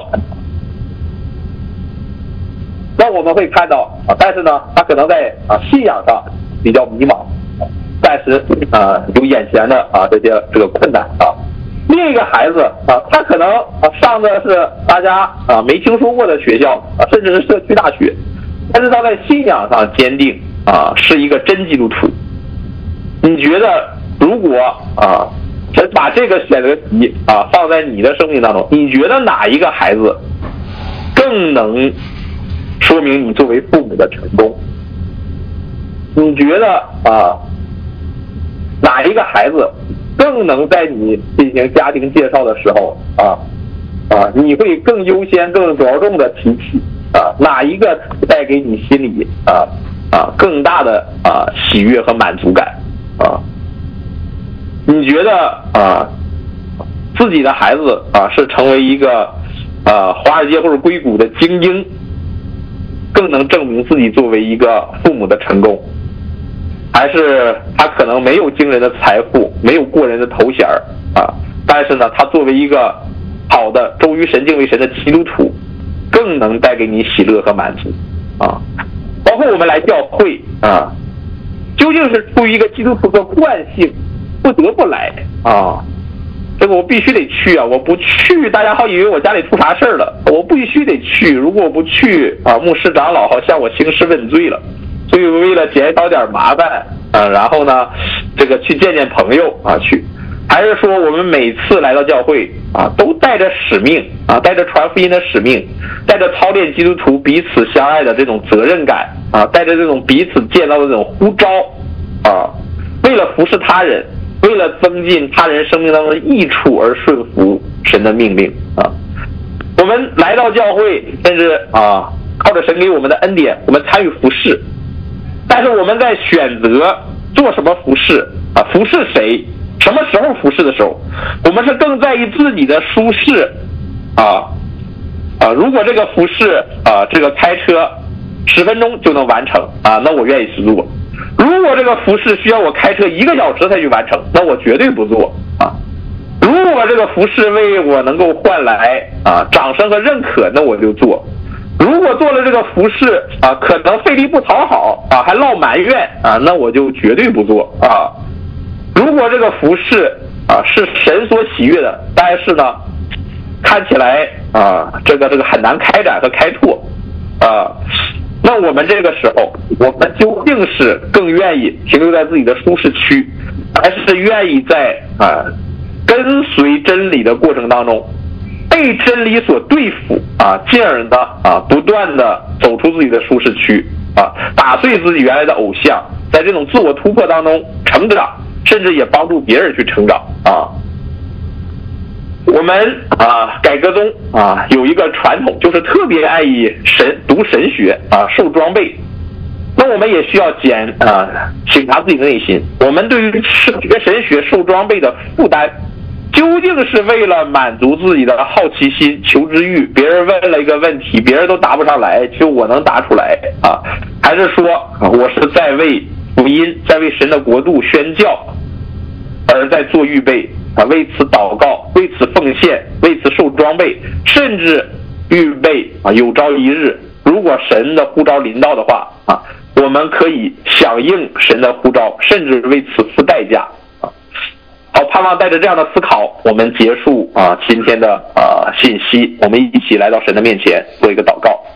S2: 那我们会看到啊，但是呢，他可能在啊信仰上比较迷茫，暂时啊有眼前的啊这些这个困难啊。另一个孩子啊，他可能啊上的是大家啊没听说过的学校啊，甚至是社区大学，但是他在信仰上坚定啊，是一个真基督徒。你觉得如果啊，神把这个选择题啊放在你的生命当中，你觉得哪一个孩子更能说明你作为父母的成功？你觉得啊，哪一个孩子更能在你进行家庭介绍的时候啊啊，你会更优先、更着重的提起啊？哪一个带给你心里啊啊更大的啊喜悦和满足感啊？你觉得啊，自己的孩子啊是成为一个啊华尔街或者硅谷的精英，更能证明自己作为一个父母的成功？还是他可能没有惊人的财富，没有过人的头衔啊，但是呢，他作为一个好的忠于神敬畏神的基督徒，更能带给你喜乐和满足啊。包括我们来教会啊，究竟是出于一个基督徒的惯性，不得不来啊。这个我必须得去啊！我不去，大家好以为我家里出啥事儿了。我必须得去，如果我不去啊，牧师长老好向我兴师问罪了。所以为了减少点麻烦啊，然后呢，这个去见见朋友啊，去，还是说我们每次来到教会啊，都带着使命啊，带着传福音的使命，带着操练基督徒彼此相爱的这种责任感啊，带着这种彼此建造的这种呼召啊，为了服侍他人，为了增进他人生命当中的益处而顺服神的命令啊。我们来到教会，甚至啊，靠着神给我们的恩典，我们参与服侍。但是我们在选择做什么服侍啊，服侍谁，什么时候服侍的时候，我们是更在意自己的舒适啊啊，如果这个服侍啊，这个开车十分钟就能完成啊，那我愿意去做。如果这个服侍需要我开车一个小时才去完成，那我绝对不做啊。如果这个服侍为我能够换来啊掌声和认可，那我就做。如果做了这个服侍啊，可能费力不讨好啊，还落埋怨啊，那我就绝对不做啊。如果这个服侍啊是神所喜悦的，但是呢，看起来啊，这个这个很难开展和开拓啊，那我们这个时候，我们究竟是更愿意停留在自己的舒适区，还是愿意在啊跟随真理的过程当中，被真理所对付啊，进而的啊，不断的走出自己的舒适区啊，打碎自己原来的偶像，在这种自我突破当中成长，甚至也帮助别人去成长啊。我们啊，改革宗啊有一个传统，就是特别爱以神读神学啊，受装备。那我们也需要检啊审查自己的内心，我们对于学神学受装备的负担，究竟是为了满足自己的好奇心、求知欲？别人问了一个问题，别人都答不上来，就我能答出来啊？还是说啊，我是在为福音，在为神的国度宣教，而在做预备啊？为此祷告，为此奉献，为此受装备，甚至预备啊，有朝一日，如果神的呼召临到的话啊，我们可以响应神的呼召，甚至为此付代价。好，盼望带着这样的思考，我们结束啊今天的啊信息，我们一起来到神的面前做一个祷告。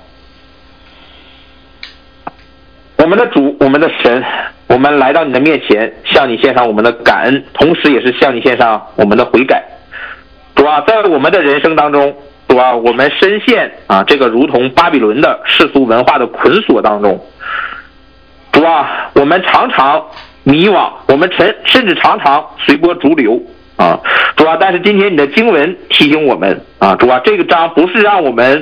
S2: 我们的主，我们的神，我们来到你的面前，向你献上我们的感恩，同时也是向你献上我们的悔改。主啊，在我们的人生当中，主啊，我们深陷啊这个如同巴比伦的世俗文化的捆锁当中。主啊，我们常常迷惘，我们甚甚至常常随波逐流啊，主啊！但是今天你的经文提醒我们啊，主啊，这个章不是让我们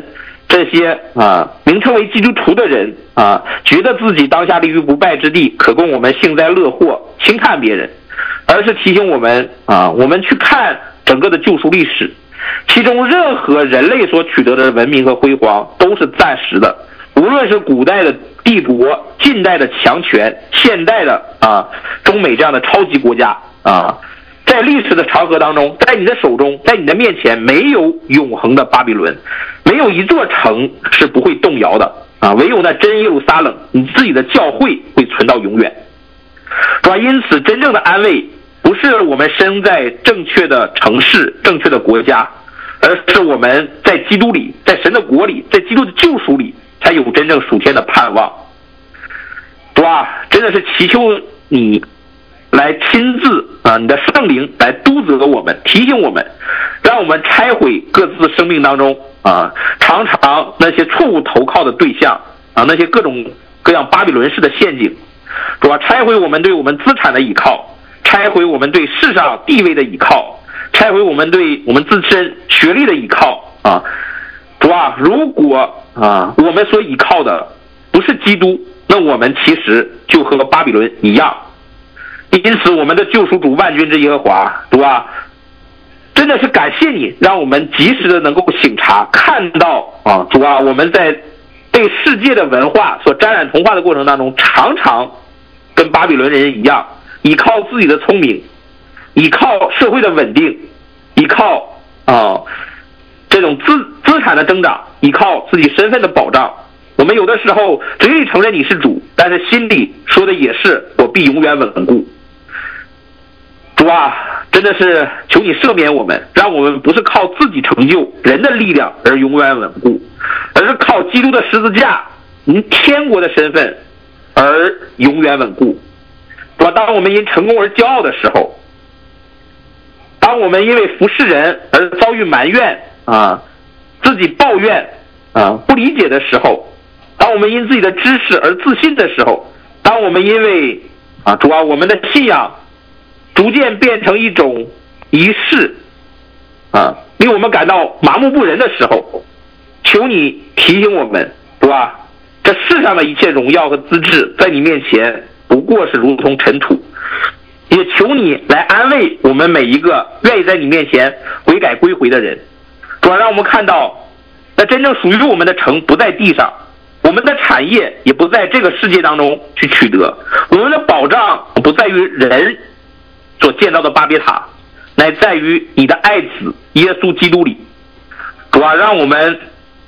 S2: 这些啊名称为基督徒的人啊，觉得自己当下立于不败之地，可供我们幸灾乐祸，轻看别人，而是提醒我们啊，我们去看整个的救赎历史，其中任何人类所取得的文明和辉煌都是暂时的，无论是古代的帝国、近代的强权、现代的啊中美这样的超级国家啊，在历史的长河当中，在你的手中，在你的面前，没有永恒的巴比伦，没有一座城是不会动摇的啊！唯有那真耶路撒冷，你自己的教会会存到永远。是吧？因此，真正的安慰不是我们生在正确的城市、正确的国家，而是我们在基督里，在神的国里，在基督的救赎里，才有真正属天的盼望。是吧？真的是祈求你来亲自啊，你的圣灵来督责我们，提醒我们，让我们拆毁各自生命当中啊，常常那些错误投靠的对象啊，那些各种各样巴比伦式的陷阱，主要拆毁我们对我们资产的倚靠，拆毁我们对世上地位的倚靠，拆毁我们对我们自身学历的倚靠啊。主啊，如果啊我们所倚靠的不是基督，那我们其实就和巴比伦一样。因此，我们的救赎主万军之耶和华，主啊，真的是感谢你，让我们及时的能够省察，看到啊，主啊，我们在被世界的文化所沾染同化的过程当中，常常跟巴比伦人一样，依靠自己的聪明，依靠社会的稳定，依靠啊这种资资产的增长，依靠自己身份的保障。我们有的时候嘴里承认你是主，但是心里说的也是我必永远稳固。主啊，真的是求你赦免我们，让我们不是靠自己成就人的力量而永远稳固，而是靠基督的十字架，您天国的身份而永远稳固。主啊，当我们因成功而骄傲的时候，当我们因为服侍人而遭遇埋怨啊，自己抱怨啊，不理解的时候，当我们因自己的知识而自信的时候，当我们因为啊，主啊，我们的信仰逐渐变成一种仪式啊，令我们感到麻木不仁的时候，求你提醒我们，主啊，这世上的一切荣耀和资质在你面前不过是如同尘土，也求你来安慰我们每一个愿意在你面前悔改归回的人。主啊，让我们看到那真正属于我们的城不在地上，我们的产业也不在这个世界当中去取得，我们的保障不在于人所建造的巴别塔，乃在于你的爱子耶稣基督里。主啊，让我们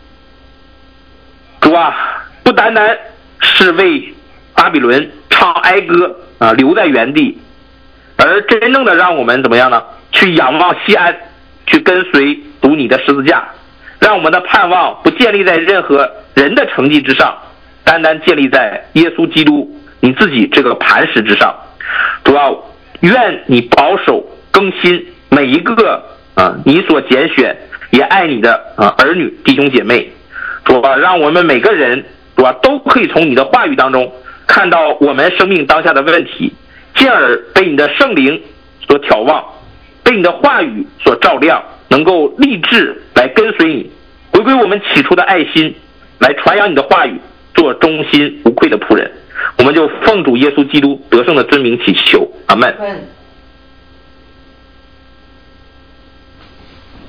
S2: 主啊不单单是为巴比伦唱哀歌啊，留在原地，而真正的让我们怎么样呢？去仰望西安，去跟随读你的十字架，让我们的盼望不建立在任何人的成绩之上，单单建立在耶稣基督你自己这个磐石之上。主啊，愿你保守更新每一个啊你所拣选也爱你的啊儿女弟兄姐妹。主啊，让我们每个人主啊都可以从你的话语当中看到我们生命当下的问题，进而被你的圣灵所眺望，被你的话语所照亮，能够立志来跟随你，回归我们起初的爱心，来传扬你的话语，做忠心无愧的仆人。我们就奉主耶稣基督得胜的尊名祈求，阿们。